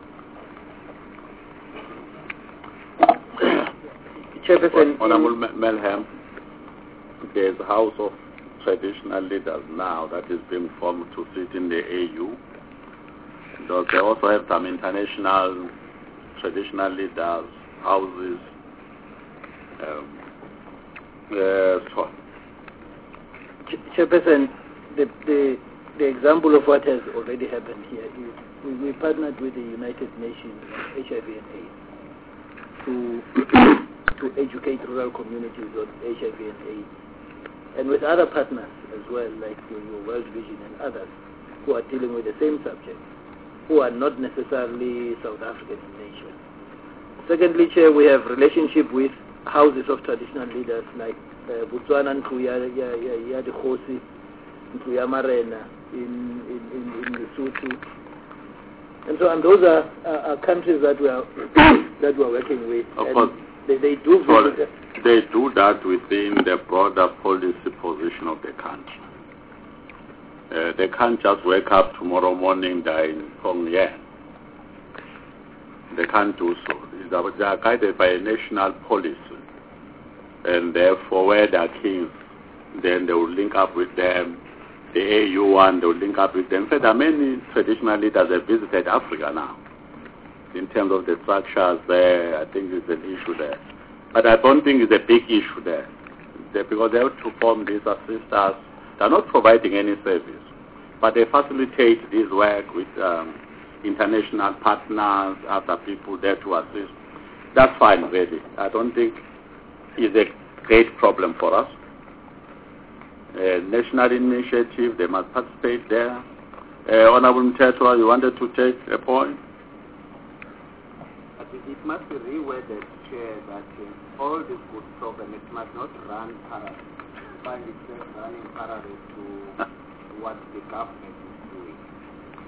Chairperson, Honorable Melham, there's a House of Traditional Leaders now that is being formed to sit in the A U. Because they also have some international traditional leaders, houses. Um, uh, so. Chairperson, the, the, the example of what has already happened here is we, we partnered with the United Nations on H I V and AIDS to to educate rural communities on H I V and AIDS, and with other partners as well, like your, your World Vision and others, who are dealing with the same subject, who are not necessarily South African in nature. Secondly, Chair, we have relationship with houses of traditional leaders like uh, Botswana and Nkuyade Khosi, Nkuyama Marena in, in, in, in Lesotho. And so and those are, are, are countries that we are that we are working with. Of and course. They, they do so they do that within the broader policy position of the country. Uh, they can't just wake up tomorrow morning in Pyongyang. They can't do so. They are guided by a national policy, and therefore where they are kings, then they will link up with them. The A U one, they will link up with them. In fact, there are many traditional leaders that have visited Africa now. In terms of the structures there, I think it's an issue there. But I don't think it's a big issue there. They, because they have to form these assistants. They're not providing any service, but they facilitate this work with um, international partners, other people there to assist. That's fine, really. I don't think it's a great problem for us. A national initiative, they must participate there. Uh, Honorable Mtetra, you wanted to take a point? It must be reworded, Chair, that uh, all this good program, it must not run parallel, find itself running parallel to what the government is doing.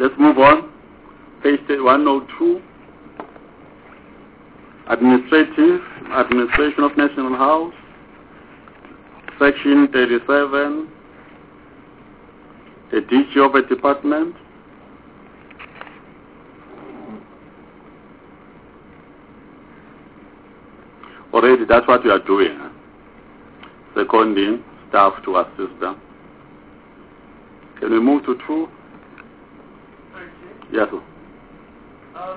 let's move on. Page one oh two. Administrative, Administration of National House. Section thirty-seven. The D G of a department. Already, that's what we are doing. Huh? Seconding staff to assist them. Can we move to two? Yes, sir. Um,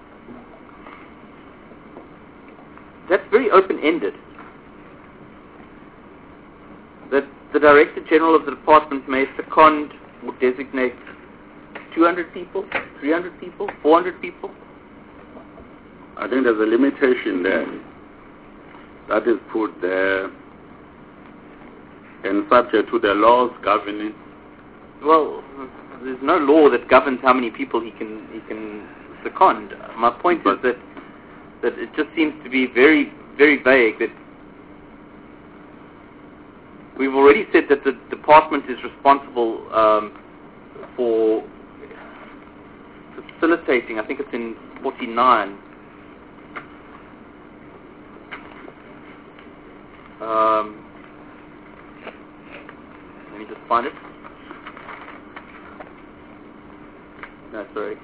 that's very open-ended. That the Director General of the Department may second or designate two hundred people, three hundred people, four hundred people. I think there's a limitation there. That is put there and subject to the laws governing. Well, there's no law that governs how many people he can he can second. My point but is that that it just seems to be very very vague. That we've already said that the department is responsible um, for facilitating. I think it's in forty-nine. Um, let me just find it. No, sorry.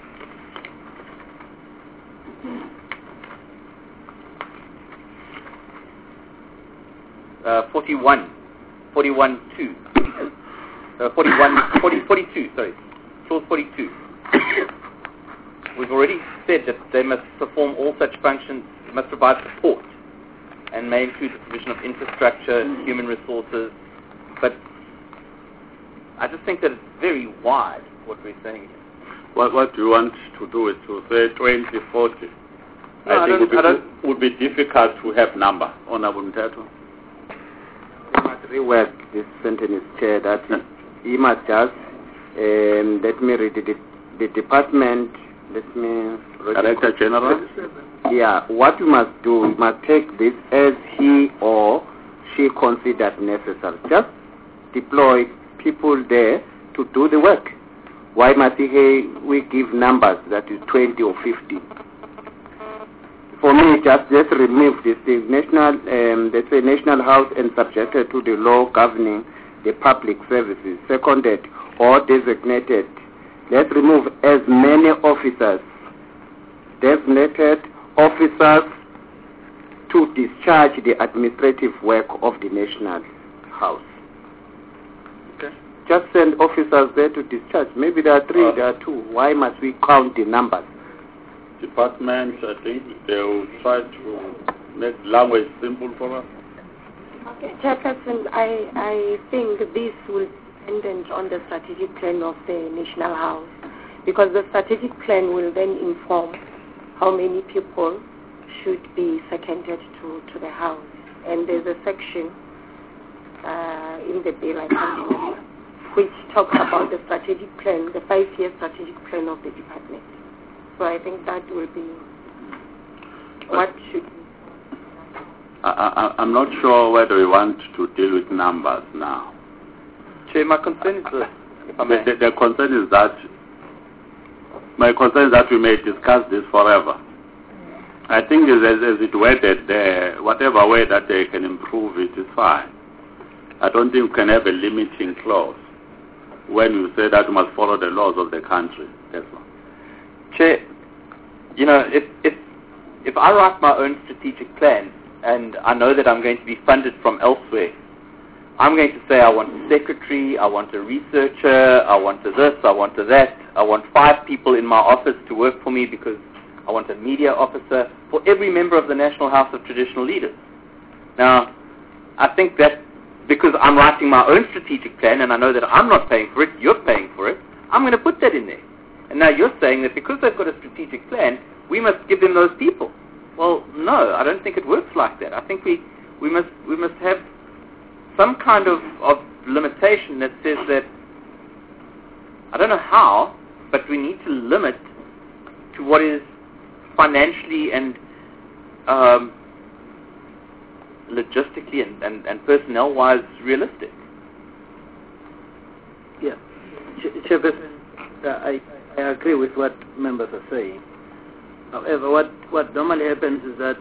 Uh, forty-one. forty-one two. Uh, forty-one, forty, forty-two, sorry. Clause forty-two. We've already said that they must perform all such functions, must provide support, and may include the provision of infrastructure, human resources, but I just think that it's very wide, what we're saying here. What, what do you want to do is to say twenty, forty? No, I, I think don't, it would, would be difficult to have number. Honorable Mthetho. You must rework this sentence, Chair, that he must just, um, let me read it, the department, let me... Director General? Yeah, what you must do, you must take this as he or she considered necessary. Just deploy people there to do the work. Why must he, we give numbers that is twenty or fifty? For me, just let's remove this. The national, um, let's say national house and subjected to the law governing the public services, seconded or designated. Let's remove as many officers, designated officers to discharge the administrative work of the national house. Okay. Just send officers there to discharge. Maybe there are three, uh, there are two. Why must we count the numbers? Departments, I think they will try to make language simple for us. Okay, Chairperson, I, I think this will depend on the strategic plan of the National House, because the strategic plan will then inform how many people should be seconded to, to the House. And there's a section uh, in the bill, I can't remember, which talks about the strategic plan, the five-year strategic plan of the department. So I think that will be what should be. I, I, I'm not sure whether we want to deal with numbers now. Chair, my concern is this, if I may. The, the, the concern is that, my concern is that we may discuss this forever. I think as, as it worded there, whatever way that they can improve it is fine. I don't think we can have a limiting clause when you say that we must follow the laws of the country. That's all. Chair, you know, if, if, if I write my own strategic plan and I know that I'm going to be funded from elsewhere, I'm going to say I want a secretary, I want a researcher, I want a this, I want a that, I want five people in my office to work for me because I want a media officer for every member of the National House of Traditional Leaders. Now, I think that because I'm writing my own strategic plan and I know that I'm not paying for it, you're paying for it, I'm going to put that in there. And now you're saying that because they've got a strategic plan, we must give them those people. Well, no, I don't think it works like that. I think we, we must we must have some kind of, of limitation that says that, I don't know how, but we need to limit to what is financially and um, logistically and, and, and personnel-wise realistic. Yeah. Ch- Chairperson, uh, I, I agree with what members are saying. However, what, what normally happens is that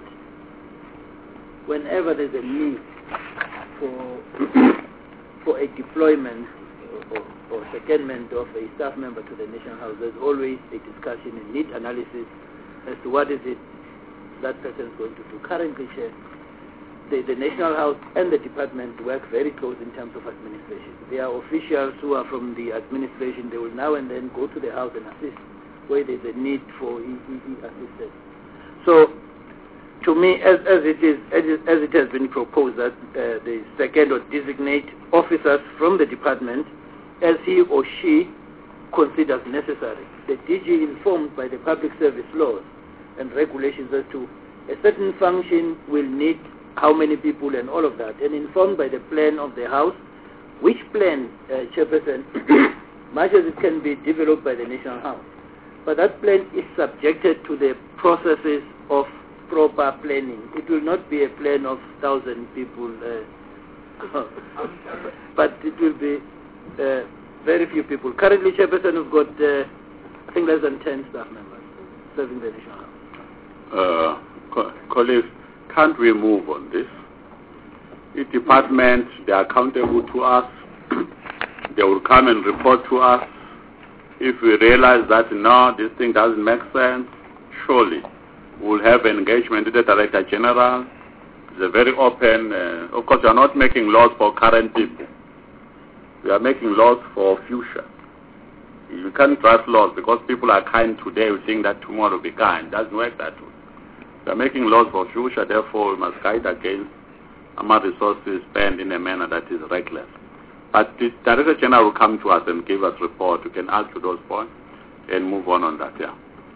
whenever there's a need for for a deployment or, or secondment of a staff member to the National House, there's always a discussion and need analysis as to what is it that person is going to do. Currently, Chair, the, the National House and the department work very close in terms of administration. There are officials who are from the administration. They will now and then go to the House and assist where there's a need for E E E assistance. So, to me, as, as it is, as it, as it has been proposed that uh, the second or designate officers from the department as he or she considers necessary. The D G informed by the public service laws and regulations as to a certain function will need how many people and all of that, and informed by the plan of the House, which plan, uh, Chairperson, much as it can be developed by the National House. But that plan is subjected to the processes of proper planning. It will not be a plan of thousand people, uh, but it will be uh, very few people. Currently, Chairperson, we've got, uh, I think, less than ten staff members serving the National House. Uh, co- colleagues, can't we move on this? The department, they are accountable to us. They will come and report to us. If we realize that, no, this thing doesn't make sense, surely we'll have an engagement with the Director General. It's a very open, uh, of course, we are not making laws for current people. We are making laws for future. You can't draft laws because people are kind today, we think that tomorrow will be kind. It doesn't work that way. We are making laws for future, therefore we must guide against our resources spent in a manner that is reckless. But the Director General will come to us and give us report. We can add to those points and move on on that, yeah.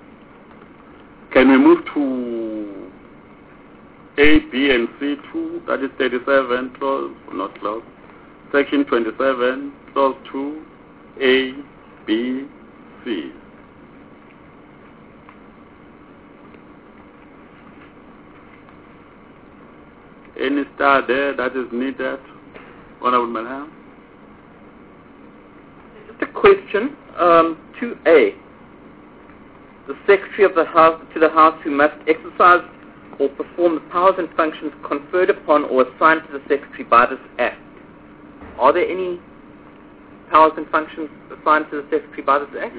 Can we move to A, B, and C two, that is thirty-seven, clause, not clause, section twenty-seven, clause two, A, B, C. Any star there that is needed? Honorable Madam? Just a question. Um, two A. The Secretary of the House to the House who must exercise or perform the powers and functions conferred upon or assigned to the Secretary by this Act. Are there any powers and functions assigned to the Secretary by this Act?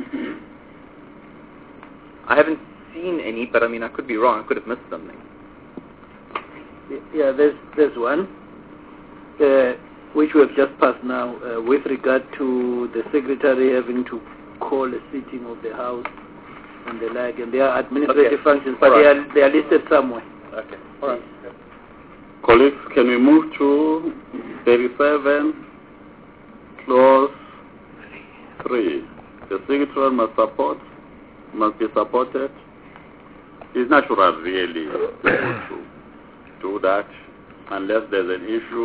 I haven't seen any, but I mean, I could be wrong. I could have missed something. Yeah, there's there's one, uh, which we have just passed now, uh, with regard to the Secretary having to call a sitting of the House and the like, and there are administrative okay. functions, but right. they are they are listed somewhere. Okay. All right. Colleagues, can we move to thirty-seven, clause three? The Secretary must support, must be supported. It's natural, really, to do that, unless there's an issue.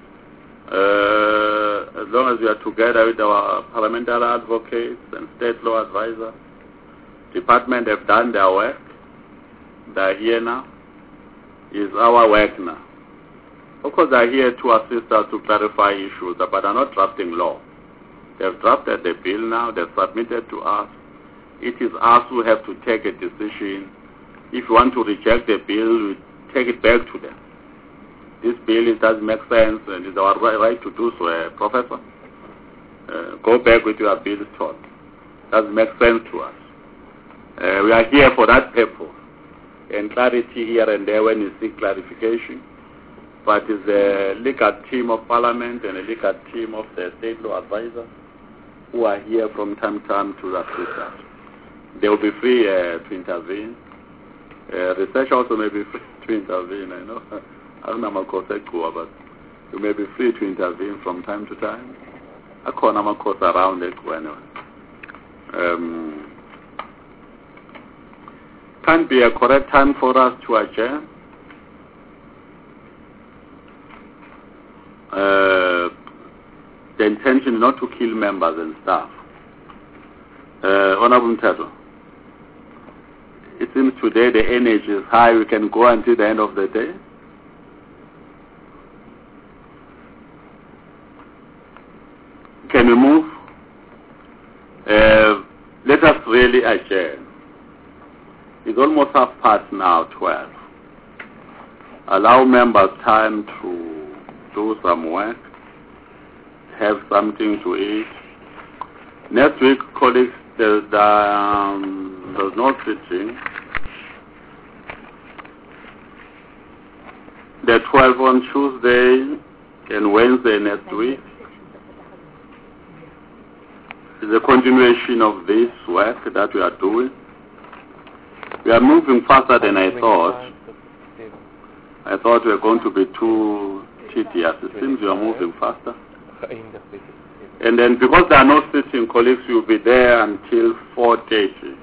Uh, as long as we are together with our parliamentary advocates and state law advisor, department have done their work. They are here now. It's our work now. Of course, they are here to assist us to clarify issues, but they are not drafting law. They have drafted the bill now. They have submitted to us. It is us who have to take a decision. If you want to reject the bill, we take it back to them. This bill, it doesn't make sense, and it's our right to do so, uh, Professor. Uh, go back with your bill thought. Doesn't make sense to us. Uh, we are here for that purpose. And clarity here and there when you seek clarification. But it's a legal team of Parliament and a legal team of the State Law Advisor who are here from time to time to assist us. They will be free uh, to intervene. Uh, research also may be free to intervene, I know. I don't know how but you may be free to intervene from time to time. I call them around it anyway. Um, can't be a correct time for us to adjourn. Uh, the intention not to kill members and staff. Uh, Honorable Mteto, it seems today the energy is high. We can go until the end of the day. Can we move? Uh, let us really adjourn. It's almost half past now, twelve. Allow members time to do some work, have something to eat. Next week, colleagues, there's, um, there's no sitting. The twelfth on Tuesday and Wednesday next week is a continuation of this work that we are doing. We are moving faster than I thought. I thought we were going to be too tedious. It seems we are moving faster. And then because there are no sitting colleagues, you'll be there until four thirty.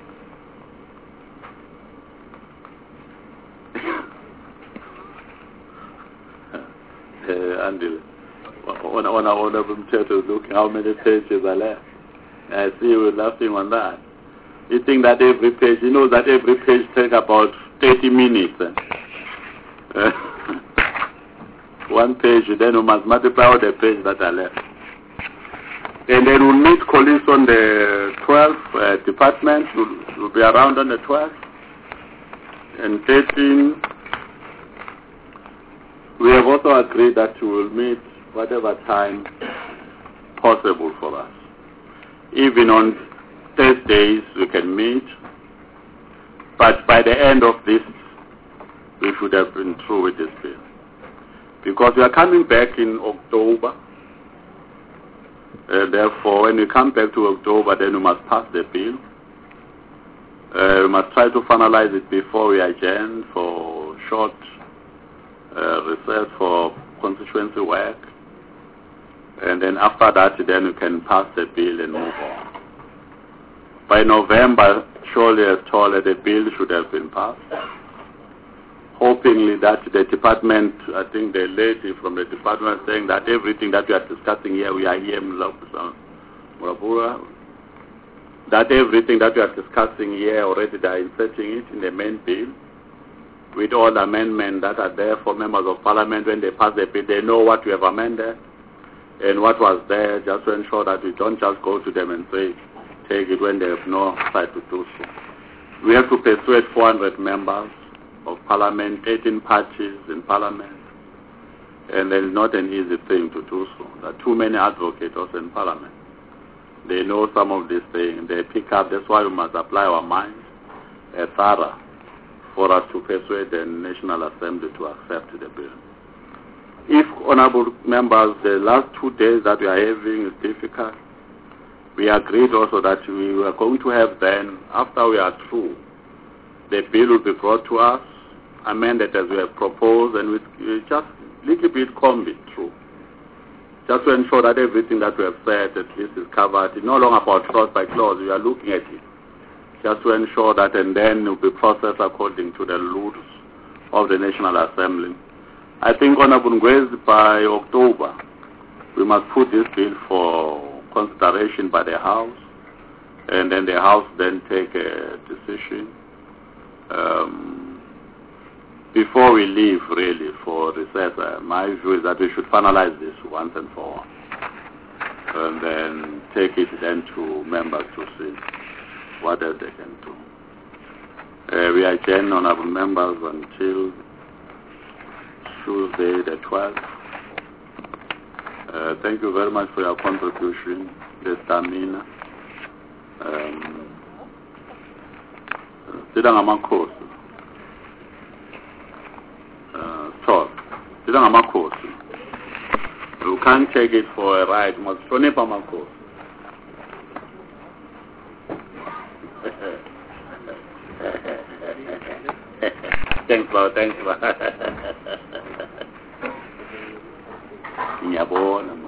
uh, Andy, on, on our honorable to look how many pages are left. I see you laughing on that. You think that every page, you know that every page takes about thirty minutes. Uh, one page, then you must multiply all the pages that are left. And then we'll meet colleagues on the twelfth, uh, department will, will be around on the twelfth. And thirteen, we have also agreed that we will meet whatever time possible for us. Even on Thursdays we can meet, but by the end of this, we should have been through with this bill. Because we are coming back in October. Uh, therefore, when we come back to October, then we must pass the bill. Uh, we must try to finalize it before we adjourn for short uh, recess for constituency work. And then after that, then we can pass the bill and move on. By November, surely as told, the bill should have been passed. Hopingly that the department, I think the lady from the department saying that everything that we are discussing here, we are here in Murabura, that everything that we are discussing here already they are inserting it in the main bill with all the amendments that are there for members of parliament. When they pass the bill, they know what we have amended and what was there, just to ensure that we don't just go to them and say, take it when they have no side to do so. We have to persuade four hundred members of parliament, eighteen parties in parliament, and it's not an easy thing to do so. There are too many advocates also in parliament. They know some of these things. They pick up. That's why we must apply our minds as thorough for us to persuade the National Assembly to accept the bill. If, honorable members, the last two days that we are having is difficult, we agreed also that we were going to have then, after we are through, the bill will be brought to us, amended as we have proposed, and we just a little bit comb it through. Just to ensure that everything that we have said at least is covered. It's no longer about clause by clause, we are looking at it. Just to ensure that, and then it will be processed according to the rules of the National Assembly. I think, Honorable Ngwezi, by October, we must put this bill for consideration by the House, and then the House then take a decision um, before we leave, really, for recess. Uh, my view is that we should finalize this once and for all, and then take it then to members to see what else they can do. Uh, we adjourn, honorable members, until Tuesday the twelfth. Uh, thank you very much for your contribution, the stamina. Um, Sidang amakhosi. Uh, talk. Sidang amakhosi. You can't take it for a ride. You must hlonipha amakhosi. Thanks, Lord. Thanks, Lord. Ngiyabona.